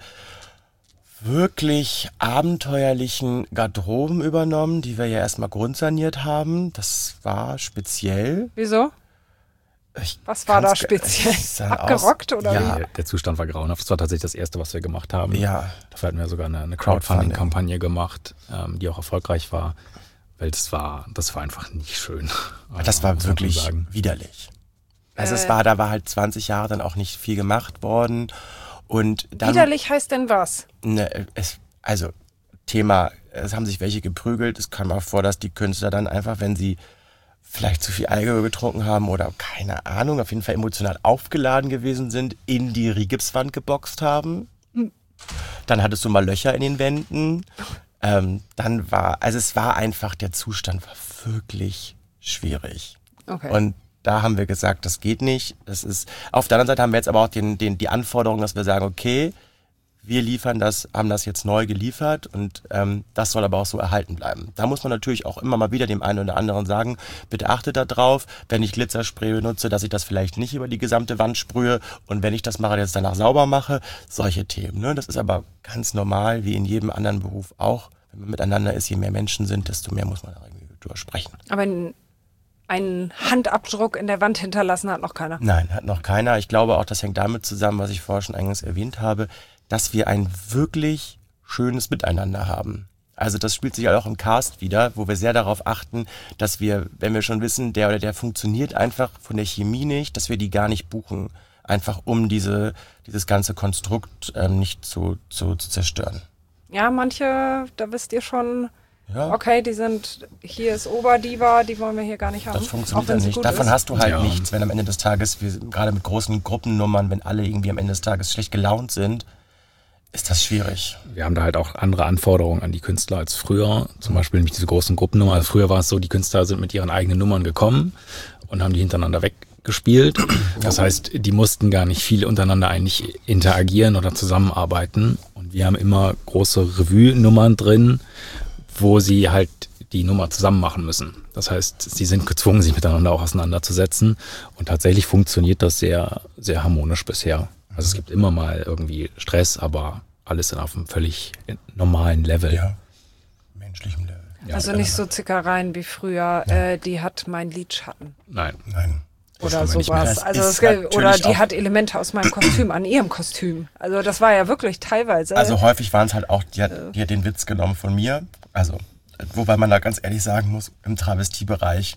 wirklich abenteuerlichen Garderoben übernommen, die wir ja erstmal grundsaniert haben. Das war speziell. Wieso? Ich Was war da kann's ge- speziell? es sah Abgerockt aus- oder ja, wie? Der, der Zustand war grauenhaft. Das war tatsächlich das Erste, was wir gemacht haben. Ja, Dafür hatten wir sogar eine, eine Crowdfunding. Crowdfunding-Kampagne gemacht, ähm, die auch erfolgreich war. Weil das war, das war einfach nicht schön. das Also, war muss man wirklich schon sagen. widerlich. Also es Äh. war, da war halt zwanzig Jahre dann auch nicht viel gemacht worden. Und dann, Widerlich heißt denn was? Ne, es, also Thema, es haben sich welche geprügelt. Es kam auch vor, dass die Künstler dann einfach, wenn sie vielleicht zu viel Alkohol getrunken haben oder keine Ahnung, auf jeden Fall emotional aufgeladen gewesen sind, in die Rigipswand geboxt haben. Dann hattest du mal Löcher in den Wänden. Ähm, dann war, also es war einfach, der Zustand war wirklich schwierig. Okay. Und da haben wir gesagt, das geht nicht. Das ist, auf der anderen Seite haben wir jetzt aber auch den, den, die Anforderung, dass wir sagen, okay, wir liefern das, haben das jetzt neu geliefert und ähm, das soll aber auch so erhalten bleiben. Da muss man natürlich auch immer mal wieder dem einen oder anderen sagen, bitte achtet da drauf, wenn ich Glitzerspray benutze, dass ich das vielleicht nicht über die gesamte Wand sprühe und wenn ich das mache, jetzt danach sauber mache, solche Themen. Ne? Das ist aber ganz normal, wie in jedem anderen Beruf auch. Wenn man miteinander ist, je mehr Menschen sind, desto mehr muss man da irgendwie drüber sprechen. Aber ein, einen Handabdruck in der Wand hinterlassen hat noch keiner. Nein, hat noch keiner. Ich glaube auch, das hängt damit zusammen, was ich vorher schon eingangs erwähnt habe, dass wir ein wirklich schönes Miteinander haben. Also das spielt sich auch im Cast wieder, wo wir sehr darauf achten, dass wir, wenn wir schon wissen, der oder der funktioniert einfach von der Chemie nicht, dass wir die gar nicht buchen, einfach um diese, dieses ganze Konstrukt ähm, nicht zu, zu, zu zerstören. Ja, manche, da wisst ihr schon, Ja, okay, die sind, hier ist Oberdiva, die wollen wir hier gar nicht haben. das auch funktioniert wenn dann sie nicht. gut Davon ist. hast du halt Ja. nichts, wenn am Ende des Tages, wir, gerade mit großen Gruppennummern, wenn alle irgendwie am Ende des Tages schlecht gelaunt sind, ist das schwierig. Wir haben da halt auch andere Anforderungen an die Künstler als früher. Zum Beispiel nämlich diese großen Gruppennummern. Also früher war es so, die Künstler sind mit ihren eigenen Nummern gekommen und haben die hintereinander weggespielt. Das heißt, die mussten gar nicht viel untereinander eigentlich interagieren oder zusammenarbeiten. Und wir haben immer große Revue-Nummern drin, wo sie halt die Nummer zusammen machen müssen. Das heißt, sie sind gezwungen, sich miteinander auch auseinanderzusetzen. Und tatsächlich funktioniert das sehr, sehr harmonisch bisher. Also es gibt immer mal irgendwie Stress, aber alles in auf einem völlig normalen Level. Ja, menschlichem Level. Ja, also nicht so Zickereien wie früher, äh, die hat mein Lidschatten. Nein. Nein. Oder sowas. Also es, oder die hat Elemente aus meinem Kostüm, an ihrem Kostüm. Also das war ja wirklich teilweise. Also häufig waren es halt auch, die hat, die hat den Witz genommen von mir. Also, wobei man da ganz ehrlich sagen muss, im Travestiebereich,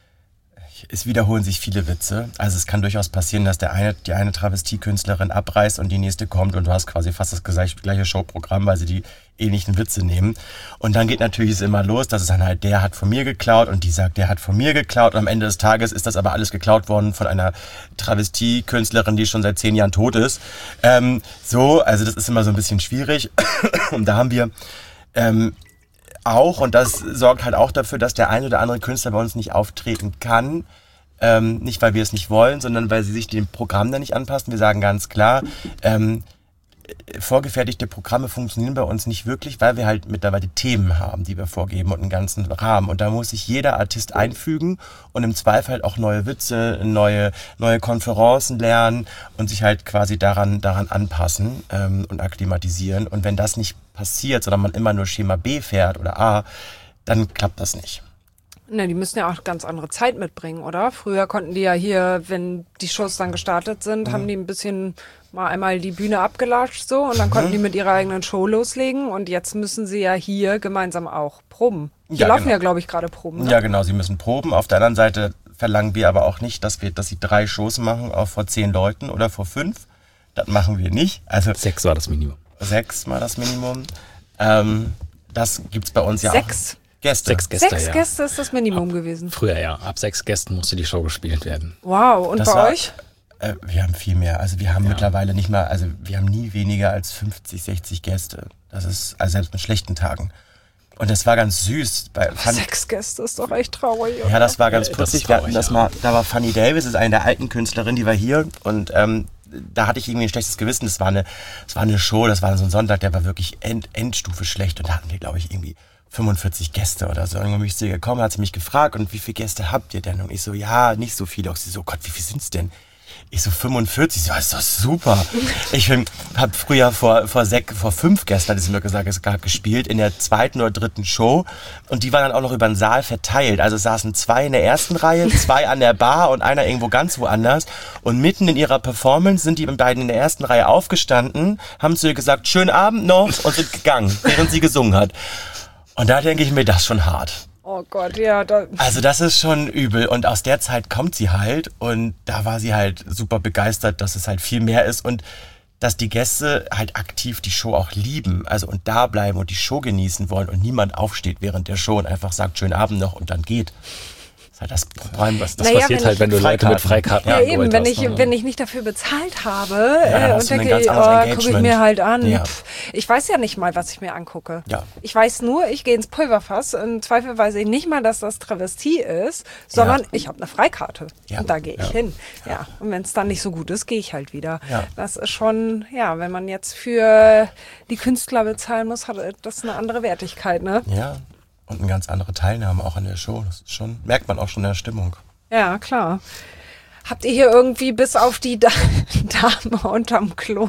es wiederholen sich viele Witze. Also es kann durchaus passieren, dass der eine, die eine Travestiekünstlerin abreißt und die nächste kommt und du hast quasi fast das gleiche Showprogramm, weil sie die ähnlichen Witze nehmen. Und dann geht natürlich es immer los, dass es dann halt, der hat von mir geklaut und die sagt, der hat von mir geklaut und am Ende des Tages ist das aber alles geklaut worden von einer Travestiekünstlerin, die schon seit zehn Jahren tot ist. Ähm, so, also das ist immer so ein bisschen schwierig. Und da haben wir ähm, auch, und das sorgt halt auch dafür, dass der ein oder andere Künstler bei uns nicht auftreten kann. Ähm, nicht, weil wir es nicht wollen, sondern weil sie sich dem Programm da nicht anpassen. Wir sagen ganz klar, ähm, vorgefertigte Programme funktionieren bei uns nicht wirklich, weil wir halt mittlerweile Themen haben, die wir vorgeben und einen ganzen Rahmen. Und da muss sich jeder Artist einfügen und im Zweifel halt auch neue Witze, neue, neue Konferenzen lernen und sich halt quasi daran, daran anpassen ähm, und akklimatisieren. Und wenn das nicht passiert, sondern man immer nur Schema B fährt oder A, dann klappt das nicht. Ne, die müssen ja auch ganz andere Zeit mitbringen, oder? Früher konnten die ja hier, wenn die Shows dann gestartet sind, mhm. haben die ein bisschen mal einmal die Bühne abgelatscht so und dann mhm. konnten die mit ihrer eigenen Show loslegen und jetzt müssen sie ja hier gemeinsam auch proben. Die ja, laufen genau. ja, glaube ich, gerade proben. Ne? Ja, genau, sie müssen proben. Auf der anderen Seite verlangen wir aber auch nicht, dass wir, dass sie drei Shows machen, auch vor zehn Leuten oder vor fünf. Das machen wir nicht. Also sechs war das Minimum. Sechs war das Minimum. Ähm, das gibt's bei uns ja sechs. auch. Sechs? Gäste. Sechs Gäste, Sechs ja. Gäste ist das Minimum ab, gewesen. Früher ja, ab sechs Gästen musste die Show gespielt werden. Wow, und das bei war, euch? Äh, wir haben viel mehr. Also wir haben ja. mittlerweile nicht mal, also wir haben nie weniger als fünfzig, sechzig Gäste. Das ist, also selbst mit schlechten Tagen. Und das war ganz süß. Bei Fun- Sechs Gäste ist doch echt traurig, oder? Ja, das war ganz ja, putzig. traurig, Wir hatten das ja. mal, da war Fanny Davis, ist eine der alten Künstlerinnen, die war hier und ähm, da hatte ich irgendwie ein schlechtes Gewissen. Das war eine, das war eine Show, das war so ein Sonntag, der war wirklich End, Endstufe schlecht und da hatten wir, glaube ich, irgendwie fünfundvierzig Gäste oder so. Irgendwann bin ich zu ihr gekommen, hat sie mich gefragt, und wie viele Gäste habt ihr denn? Und ich so, ja, nicht so viele. Und sie so, Gott, wie viel sind's denn? Ich so, fünfundvierzig. So, ist doch super. Ich habe früher vor, vor, sech, vor fünf Gästen, hat sie mir gesagt, es gab gespielt, in der zweiten oder dritten Show. Und die waren dann auch noch über den Saal verteilt. Also es saßen zwei in der ersten Reihe, zwei an der Bar und einer irgendwo ganz woanders. Und mitten in ihrer Performance sind die beiden in der ersten Reihe aufgestanden, haben zu ihr gesagt, schönen Abend noch, und sind gegangen, während sie gesungen hat. Und da denke ich mir, das ist schon hart. Oh Gott, ja. Da Also das ist schon übel. Und aus der Zeit kommt sie halt. Und da war sie halt super begeistert, dass es halt viel mehr ist. Und dass die Gäste halt aktiv die Show auch lieben. Also und da bleiben und die Show genießen wollen. Und niemand aufsteht während der Show und einfach sagt, schönen Abend noch und dann geht. Das ist halt das Problem. Das, das naja, passiert halt, wenn du Leute mit Freikarten Ja, eben, wenn hast, ich, ne? wenn ich nicht dafür bezahlt habe Ja, äh, hast und du ein denke, ganz oh, anderes gucke ich mir halt an. Ja. Pff, ich weiß ja nicht mal, was ich mir angucke. Ja. Ich weiß nur, ich gehe ins Pulverfass. Im Zweifel weiß ich nicht mal, dass das Travestie ist, sondern Ja. ich habe eine Freikarte. Ja. Und da gehe ich Ja. hin. Ja. Und wenn es dann nicht so gut ist, gehe ich halt wieder. Ja. Das ist schon, ja, wenn man jetzt für die Künstler bezahlen muss, hat das eine andere Wertigkeit, ne? Ja, und eine ganz andere Teilnahme auch an der Show. Das ist schon, merkt man auch schon in der Stimmung. Ja, klar. Habt ihr hier irgendwie bis auf die da- Dame unterm Klo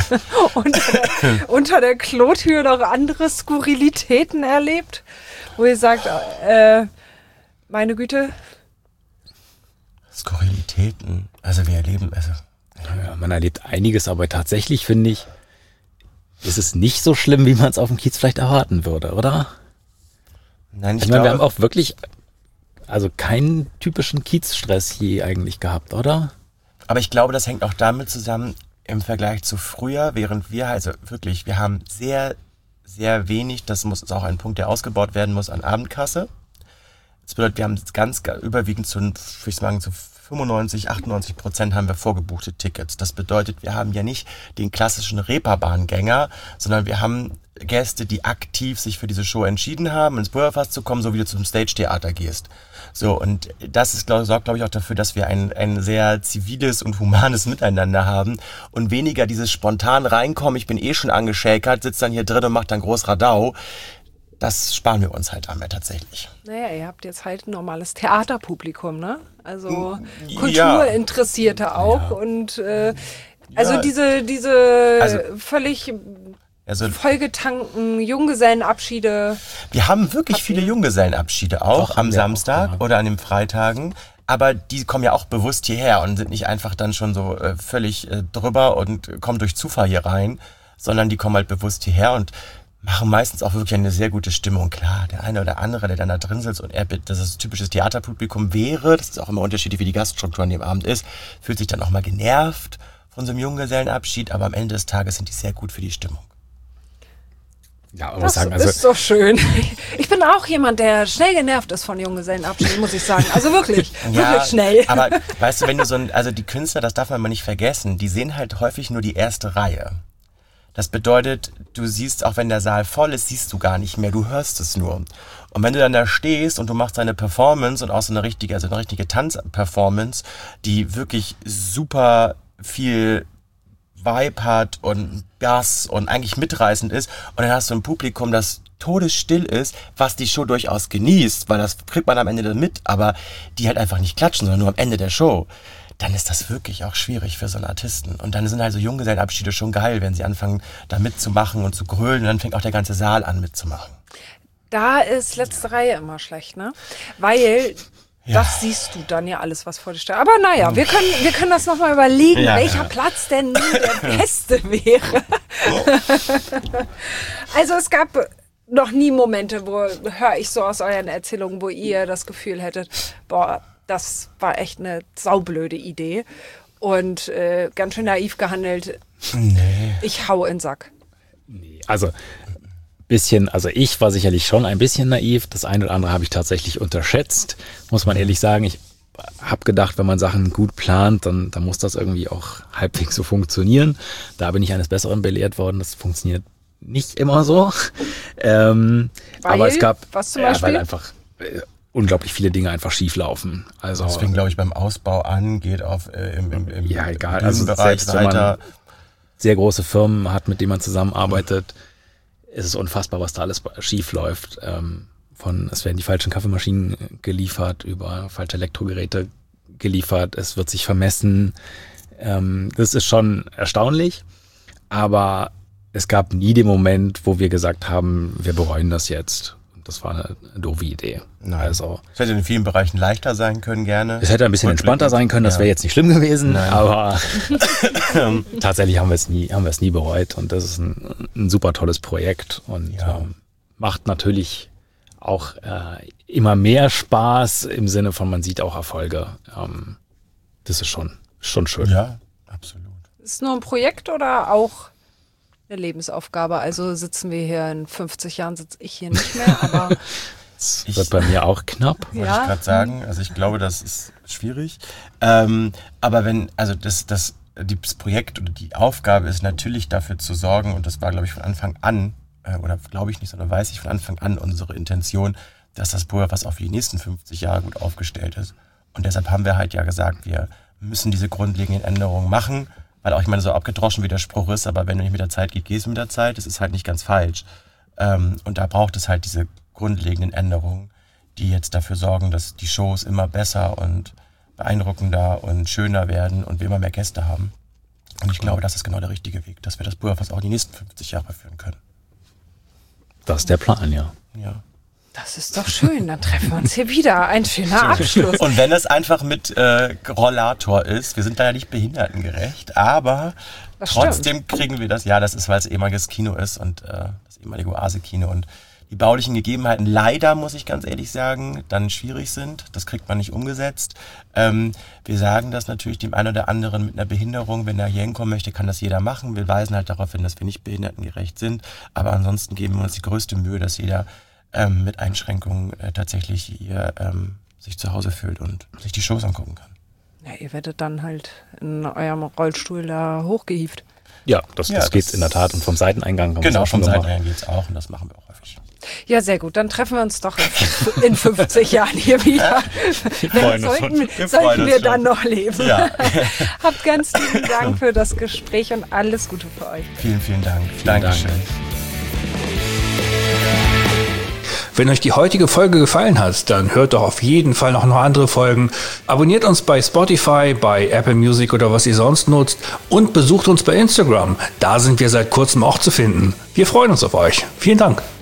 unter, der, unter der Klotür noch andere Skurrilitäten erlebt? Wo ihr sagt, äh, meine Güte. Skurrilitäten. Also wir erleben, also... Ja, man erlebt einiges, aber tatsächlich finde ich, ist es nicht so schlimm, wie man es auf dem Kiez vielleicht erwarten würde, oder? Nein, ich, Ich meine, glaube, wir haben auch wirklich, also keinen typischen Kiezstress je eigentlich gehabt, oder? aber ich glaube, das hängt auch damit zusammen im Vergleich zu früher, während wir, also wirklich, wir haben sehr, sehr wenig, das muss ist auch ein Punkt, der ausgebaut werden muss, an Abendkasse. Das bedeutet, wir haben ganz überwiegend zu, würde ich sagen, zu fünfundneunzig, achtundneunzig Prozent haben wir vorgebuchte Tickets. Das bedeutet, wir haben ja nicht den klassischen Reeperbahn-Gänger, sondern wir haben Gäste, die aktiv sich für diese Show entschieden haben, ins Pulverfass zu kommen, so wie du zum Stage-Theater gehst. So, und das ist, glaub, sorgt, glaube ich, auch dafür, dass wir ein, ein sehr ziviles und humanes Miteinander haben und weniger dieses spontan reinkommen, ich bin eh schon angeschäkert, sitzt dann hier drin und macht dann groß Radau. das sparen wir uns halt einmal tatsächlich. Naja, ihr habt jetzt halt ein normales Theaterpublikum, ne? Also Ja. Kulturinteressierte auch Ja. und äh, also Ja. diese, diese Also- völlig Also vollgetankten Junggesellenabschiede. wir haben wirklich viele Junggesellenabschiede auch Doch, am haben wir Samstag auch, ja. oder an den Freitagen. Aber die kommen ja auch bewusst hierher und sind nicht einfach dann schon so äh, völlig äh, drüber und kommen durch Zufall hier rein, sondern die kommen halt bewusst hierher und machen meistens auch wirklich eine sehr gute Stimmung. Klar, der eine oder andere, der dann da drin sitzt und er, das ist typisches Theaterpublikum wäre, das ist auch immer unterschiedlich, wie die Gaststruktur an dem Abend ist, fühlt sich dann auch mal genervt von so einem Junggesellenabschied, aber am Ende des Tages sind die sehr gut für die Stimmung. Ja, man Das muss sagen, also ist doch schön. Ich bin auch jemand, der schnell genervt ist von Junggesellenabschieden, muss ich sagen. Also wirklich, wirklich schnell. Aber weißt du, wenn du so ein, also die Künstler, das darf man mal nicht vergessen, die sehen halt häufig nur die erste Reihe. Das bedeutet, du siehst, auch wenn der Saal voll ist, siehst du gar nicht mehr, du hörst es nur. Und wenn du dann da stehst und du machst eine Performance und auch so eine richtige, also eine richtige Tanzperformance, die wirklich super viel Vibe hat und Gas und eigentlich mitreißend ist und dann hast du ein Publikum, das todesstill ist, was die Show durchaus genießt, weil das kriegt man am Ende dann mit, aber die halt einfach nicht klatschen, sondern nur am Ende der Show, dann ist das wirklich auch schwierig für so einen Artisten. Und dann sind halt so Junggesellenabschiede schon geil, wenn sie anfangen, da mitzumachen und zu grölen und dann fängt auch der ganze Saal an mitzumachen. Da ist letzte Reihe immer schlecht, ne? Weil Ja. das siehst du dann ja alles, was vor dir steht. Aber naja, wir können, wir können das nochmal überlegen, Ja, welcher ja. Platz denn nun der beste wäre. Also es gab noch nie Momente, wo, höre ich so aus euren Erzählungen, wo ihr das Gefühl hättet, boah, das war echt eine saublöde Idee und äh, ganz schön naiv gehandelt. Nee. Ich hau in den Sack. nee, also bisschen, also ich war sicherlich schon ein bisschen naiv. Das eine oder andere habe ich tatsächlich unterschätzt, muss man ehrlich sagen. Ich habe gedacht, wenn man Sachen gut plant, dann, dann muss das irgendwie auch halbwegs so funktionieren. Da bin ich eines Besseren belehrt worden. Das funktioniert nicht immer so. Ähm, Weil? aber es gab, Was zum ja, Beispiel? weil einfach äh, unglaublich viele Dinge einfach schief laufen. Also Das fing, glaube ich, beim Ausbau an, geht auf äh, im, im, im Ja, egal. Also Bühnenbereich selbst wenn man weiter. sehr große Firmen hat, mit denen man zusammenarbeitet, ist es unfassbar, was da alles schief läuft. Ähm, von, es werden die falschen Kaffeemaschinen geliefert, über falsche Elektrogeräte geliefert, es wird sich vermessen. Ähm, das ist schon erstaunlich, aber es gab nie den Moment, wo wir gesagt haben, wir bereuen das jetzt. Und das war eine doofe Idee. Nein. Also Es hätte in vielen Bereichen leichter sein können, gerne. es hätte ein bisschen entspannter sein können, das wäre jetzt nicht schlimm gewesen, Nein. aber tatsächlich haben wir es nie, haben wir es nie bereut und das ist ein, ein super tolles Projekt und Ja. ähm, macht natürlich auch äh, immer mehr Spaß im Sinne von, man sieht auch Erfolge. Ähm, das ist schon, schon schön. Ja, absolut. Ist es nur ein Projekt oder auch eine Lebensaufgabe? Also sitzen wir hier in fünfzig Jahren, sitze ich hier nicht mehr, aber Das Ich- wird bei mir auch knapp. Wollte Ja. ich gerade sagen. Also ich glaube, das ist schwierig. Ähm, aber wenn, also das, das, das Projekt oder die Aufgabe ist natürlich dafür zu sorgen, und das war, glaube ich, von Anfang an, äh, oder glaube ich nicht, sondern weiß ich von Anfang an unsere Intention, dass das Pulverfass auch für die nächsten fünfzig Jahre gut aufgestellt ist. Und deshalb haben wir halt ja gesagt, wir müssen diese grundlegenden Änderungen machen, weil auch, ich meine, so abgedroschen wie der Spruch ist, aber wenn du nicht mit der Zeit geht, gehst du mit der Zeit, das ist halt nicht ganz falsch. Ähm, und da braucht es halt diese grundlegenden Änderungen, die jetzt dafür sorgen, dass die Shows immer besser und beeindruckender und schöner werden und wir immer mehr Gäste haben. Und ich glaube, das ist genau der richtige Weg, dass wir das Pulverfass auch die nächsten fünfzig Jahre führen können. Das ist der Plan, ja. Ja. das ist doch schön. Dann treffen wir uns hier wieder. Ein schöner Abschluss. Und wenn es einfach mit äh, Rollator ist, wir sind da ja nicht behindertengerecht, aber Das trotzdem kriegen wir das, ja, das ist, weil es ehemaliges Kino ist und äh, das ehemalige Oase-Kino und die baulichen Gegebenheiten leider, muss ich ganz ehrlich sagen, dann schwierig sind. Das kriegt man nicht umgesetzt. Ähm, wir sagen das natürlich dem einen oder anderen mit einer Behinderung. Wenn er hier hinkommen möchte, kann das jeder machen. Wir weisen halt darauf hin, dass wir nicht behindertengerecht sind. Aber ansonsten geben wir uns die größte Mühe, dass jeder ähm, mit Einschränkungen äh, tatsächlich hier ähm, sich zu Hause fühlt und sich die Shows angucken kann. Ja, ihr werdet dann halt in eurem Rollstuhl da hochgehievt. Ja, das, Ja, das geht das- in der Tat. Und vom Seiteneingang haben wir Genau, es auch schon vom gemacht. Seiteneingang geht's auch und das machen wir auch häufig. Ja, sehr gut. Dann treffen wir uns doch in, in fünfzig Jahren hier wieder. freuen uns sollten Wir sollten freuen uns wir schon. dann noch leben. Ja, Habt ganz lieben Dank für das Gespräch und alles Gute für euch. vielen, vielen Dank. Dank. Dankeschön. Wenn euch die heutige Folge gefallen hat, dann hört doch auf jeden Fall noch, noch andere Folgen. Abonniert uns bei Spotify, bei Apple Music oder was ihr sonst nutzt und besucht uns bei Instagram. Da sind wir seit kurzem auch zu finden. Wir freuen uns auf euch. Vielen Dank.